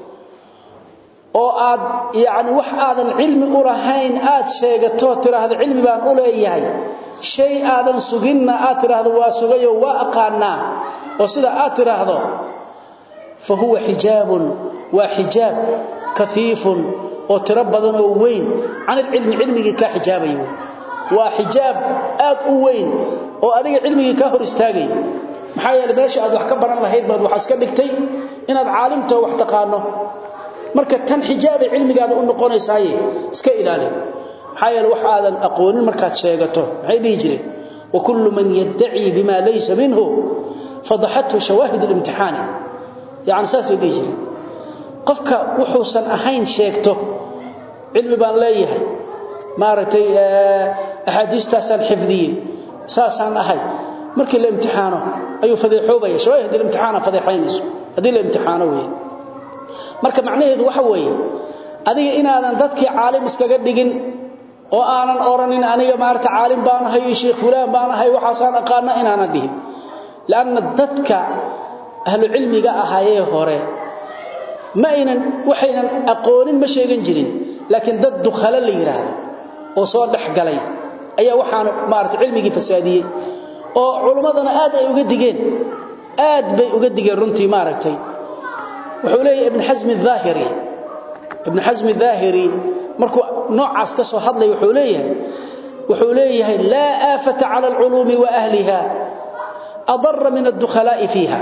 oo aad yaani wax aadan cilmi u rahayn aad sheegato tiraahdo cilmi baan u leeyahay shay aadan suginna aad tiraahdo waa sugayo waa aqaana oo sida aad tiraahdo fa huwa hijabun wa hijab kathifun oo tirabadan oo weyn aan ilmi cilmiga ka xijaabayo waa hijab aad u weyn oo adiga cilmiga ka hor istaagay maxaa yeelay meesha aad wax ka baran lahayd baad wax iska dhigtay inaad caalimto wax taqaano marka tan xijaab cilmigaada u noqonaysay iska ilaali xayal wax aadan aqoonin markaad sheegato maxay biijire wa kullu man yad'i bima laysa minhu fadhahatu shawahid al-imtihan yaani saasi biijire qofka wuxuusan ahayn sheegto cilmi baan leeyahay maaratay ahadiistaasan xifdiyay saasan ahay markii la imtixaano ayu fadhiixoobay shawahid al-imtihan fadhiixaynayso hadii la imtixaano weey marka macnaheedu waxa weeye adiga inaadan dadkii caalim iskaga dhigin oo aanan oranin aniga maarta caalim baan ahay sheekh fulaan baan ahay waxa saan aqaana inaanan dhihin laana dadka ahlu cilmiga ahaayee hore ma aynan waxaynan aqoonin ma sheegan jirin laakiin dad dukhalo la yiraahdo oo soo dhax galay ayaa waxaan maarta cilmigii fasaadiyay oo culimadana aad ay uga digeen aad bay uga digeen runtii maartay وحولي ابن حزم الظاهري ابن حزم الظاهري مركو نوعاس كسو هدلي وحوليه وحوليه لا آفة على العلوم وأهلها أضر من الدخلاء فيها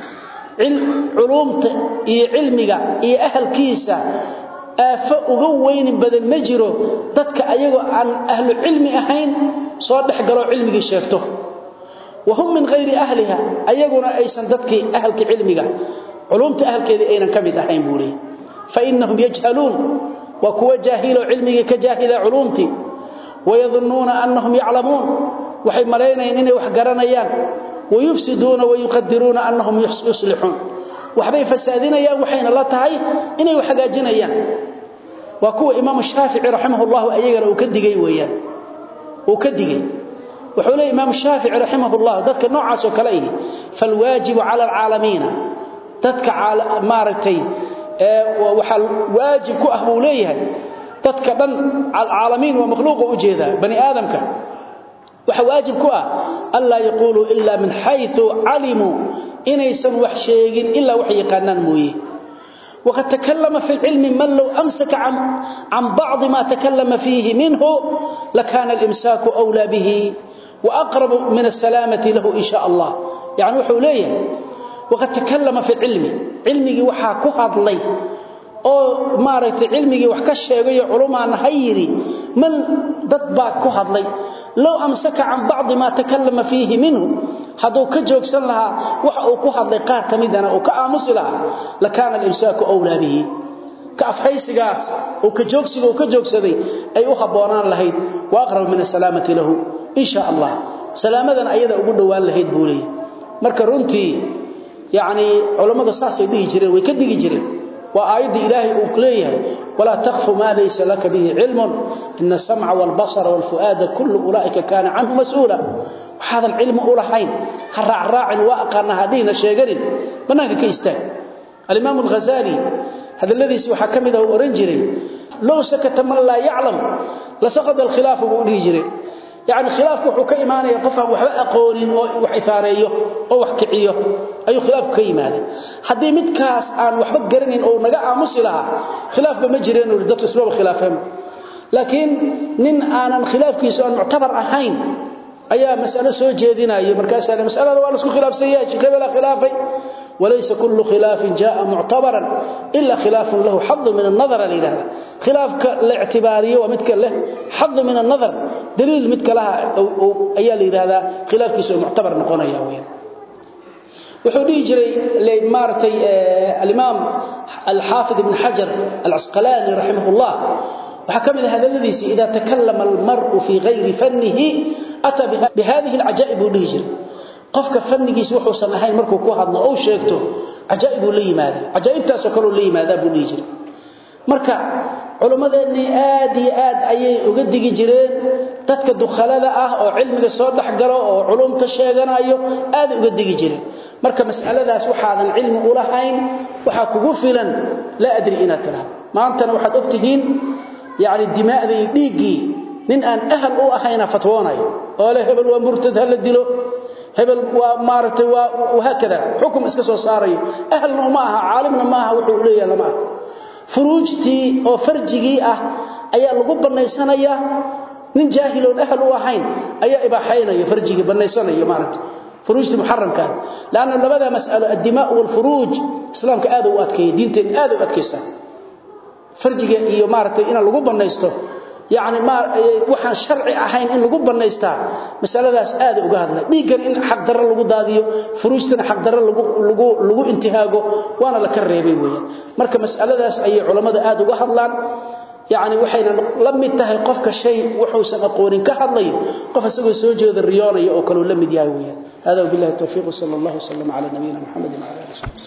علوم علمك إيه أهل كيسة آفة أقوين بدل مجره ضدك أيضا عن أهل العلم أهين صادح قالوا علمك شيخته وهم من غير أهلها أيضا أيسا ضدك أهلك علمك علومت أهل كذا أين كمد أحين بوري فإنهم يجهلون وكوا جاهل علمي كجاهل علومتي ويظنون أنهم يعلمون وحي ملينا إنني وحقرنيان ويفسدون ويقدرون أنهم يصلحون وحبي فسادين يا وحين الله تهي إني وحقاجين أيان وكوا إمام الشافعي رحمه الله أيقر وكدقي ويان وكدقي وحولي إمام الشافعي رحمه الله ذاتك نوع عسو كليه فالواجب على العالمين تدك مارتي waxa waajib ku ah buu leeyahay dadka dhan caalamiin waa makhluuq u jeeda bani aadamka waxa waajib ku ah alla yaqulu illa min haythu alimu inaysan wax sheegin illa wax yaqaanaan mooyee وقد تكلم في العلم من لو أمسك عن, عن بعض ما تكلم فيه منه لكان الإمساك أولى به وأقرب من السلامة له إن شاء الله يعني وحوليه وقد تكلم في العلم علمي وحا كهدلي او مارتي علمي wax ka sheegay culumaan hayri man dad ba ku hadlay law amsaka an ba'd ma takallama fihi minhu haduu ka joogsan laha waxa uu ku hadlay qaar kamidana oo ka aamusi laha la kana al-imsaku awla bihi ka afhaysigaas oo ka joogsiga oo ka joogsaday ay u haboonaan lahayd wa aqrab min salaamati lahu insha Allah salaamadan ayada ugu dhawaan lahayd buulay marka runtii يعني علماء الصحة دي جرين ويكدي جرين وآيات إلهي أقليه ولا تخف ما ليس لك به علم إن السمع والبصر والفؤاد كل أولئك كان عنه مسؤولا وهذا العلم أولى حين هرع راع واقعنا هذين الشيقرين مناك كيستان الإمام الغزالي هذا الذي سوى حكمه أورنجري لو سكت من لا يعلم لسقط الخلاف بأولي جرين يعني خلافك وحو كإيمانه يقفها وحبا أقولين وحثاريه وحكعيه أي خلاف كإيمانه حدي مدكاس آن وحبا قرنين أو نقع مسلها خلاف بمجرين وردت أسباب خلافهم لكن من آن خلاف كيسو أن معتبر أهين أي مسألة سوجيدنا أي مركز هذه مسألة وارسكو خلاف سيئة كبلا خلافي وليس كل خلاف جاء معتبرا إلا خلاف له حظ من النظر لهذا خلاف الاعتبارية ومتك له حظ من النظر دليل متك لها أيال هذا خلاف كيسو معتبر نقونا ياوين وحولي جري لمارتي الإمام الحافظ بن حجر العسقلاني رحمه الله وحكم هذا الذي إذا تكلم المرء في غير فنه أتى بهذه العجائب وليجري qofka fannigiisa wuxuu sanahay markuu ku hadlo oo sheegto ajaa'ib u leeyimaada ajaa'ibtaas oo kale u leeyimaada buu leeyahay marka culimadeeni aad iyo aad ayay uga digi jireen dadka dukhalada ah oo cilmiga soo dhaxgalo oo culumta sheeganayo aad uga digi jireen marka mas'aladaas waxaadan cilmi u lahayn waxa kugu filan la adri ina tara maantana waxaad ogtihiin yaani dimaa'dii dhiigi nin aan ahal u ahayna fatwoonayo oo la hebel waa murtad hal dilo hebel waa maartay waa وهكذا حكم iska soo saarayo ahlna ma aha caalimna ma aha wuxuu leeyahay lama furuujti oo farjigi ah ayaa lagu banaysanaya nin jaahil oo ahl u ahayn ayaa ibaaxaynaya farjigi banaysanaya maartay furuujti muharramka laana labada mas'alo ad-dimaa wal furuuj islaamka aad u adkeeyay diinteen aad u adkeysa farjiga iyo maartay in lagu banaysto يعني ما waxaan sharci ahayn in lagu banaystaa masaladaas aad uga hadlay dhiigan in xaq darro lagu daadiyo furuustana xaq darro lagu lagu lagu intihaago waana la ka reebay weeyaan marka masaladaas ay culimada aad uga hadlaan يعني waxayna la mid tahay qofka shay wuxuu san aqoonin ka hadlayo qof asagoo soo jeeda riyoonaya oo kale la mid yahay weeyaan hada billahi tawfiiq sallallahu alayhi wa sallam ala nabiyina muhammad wa ala alihi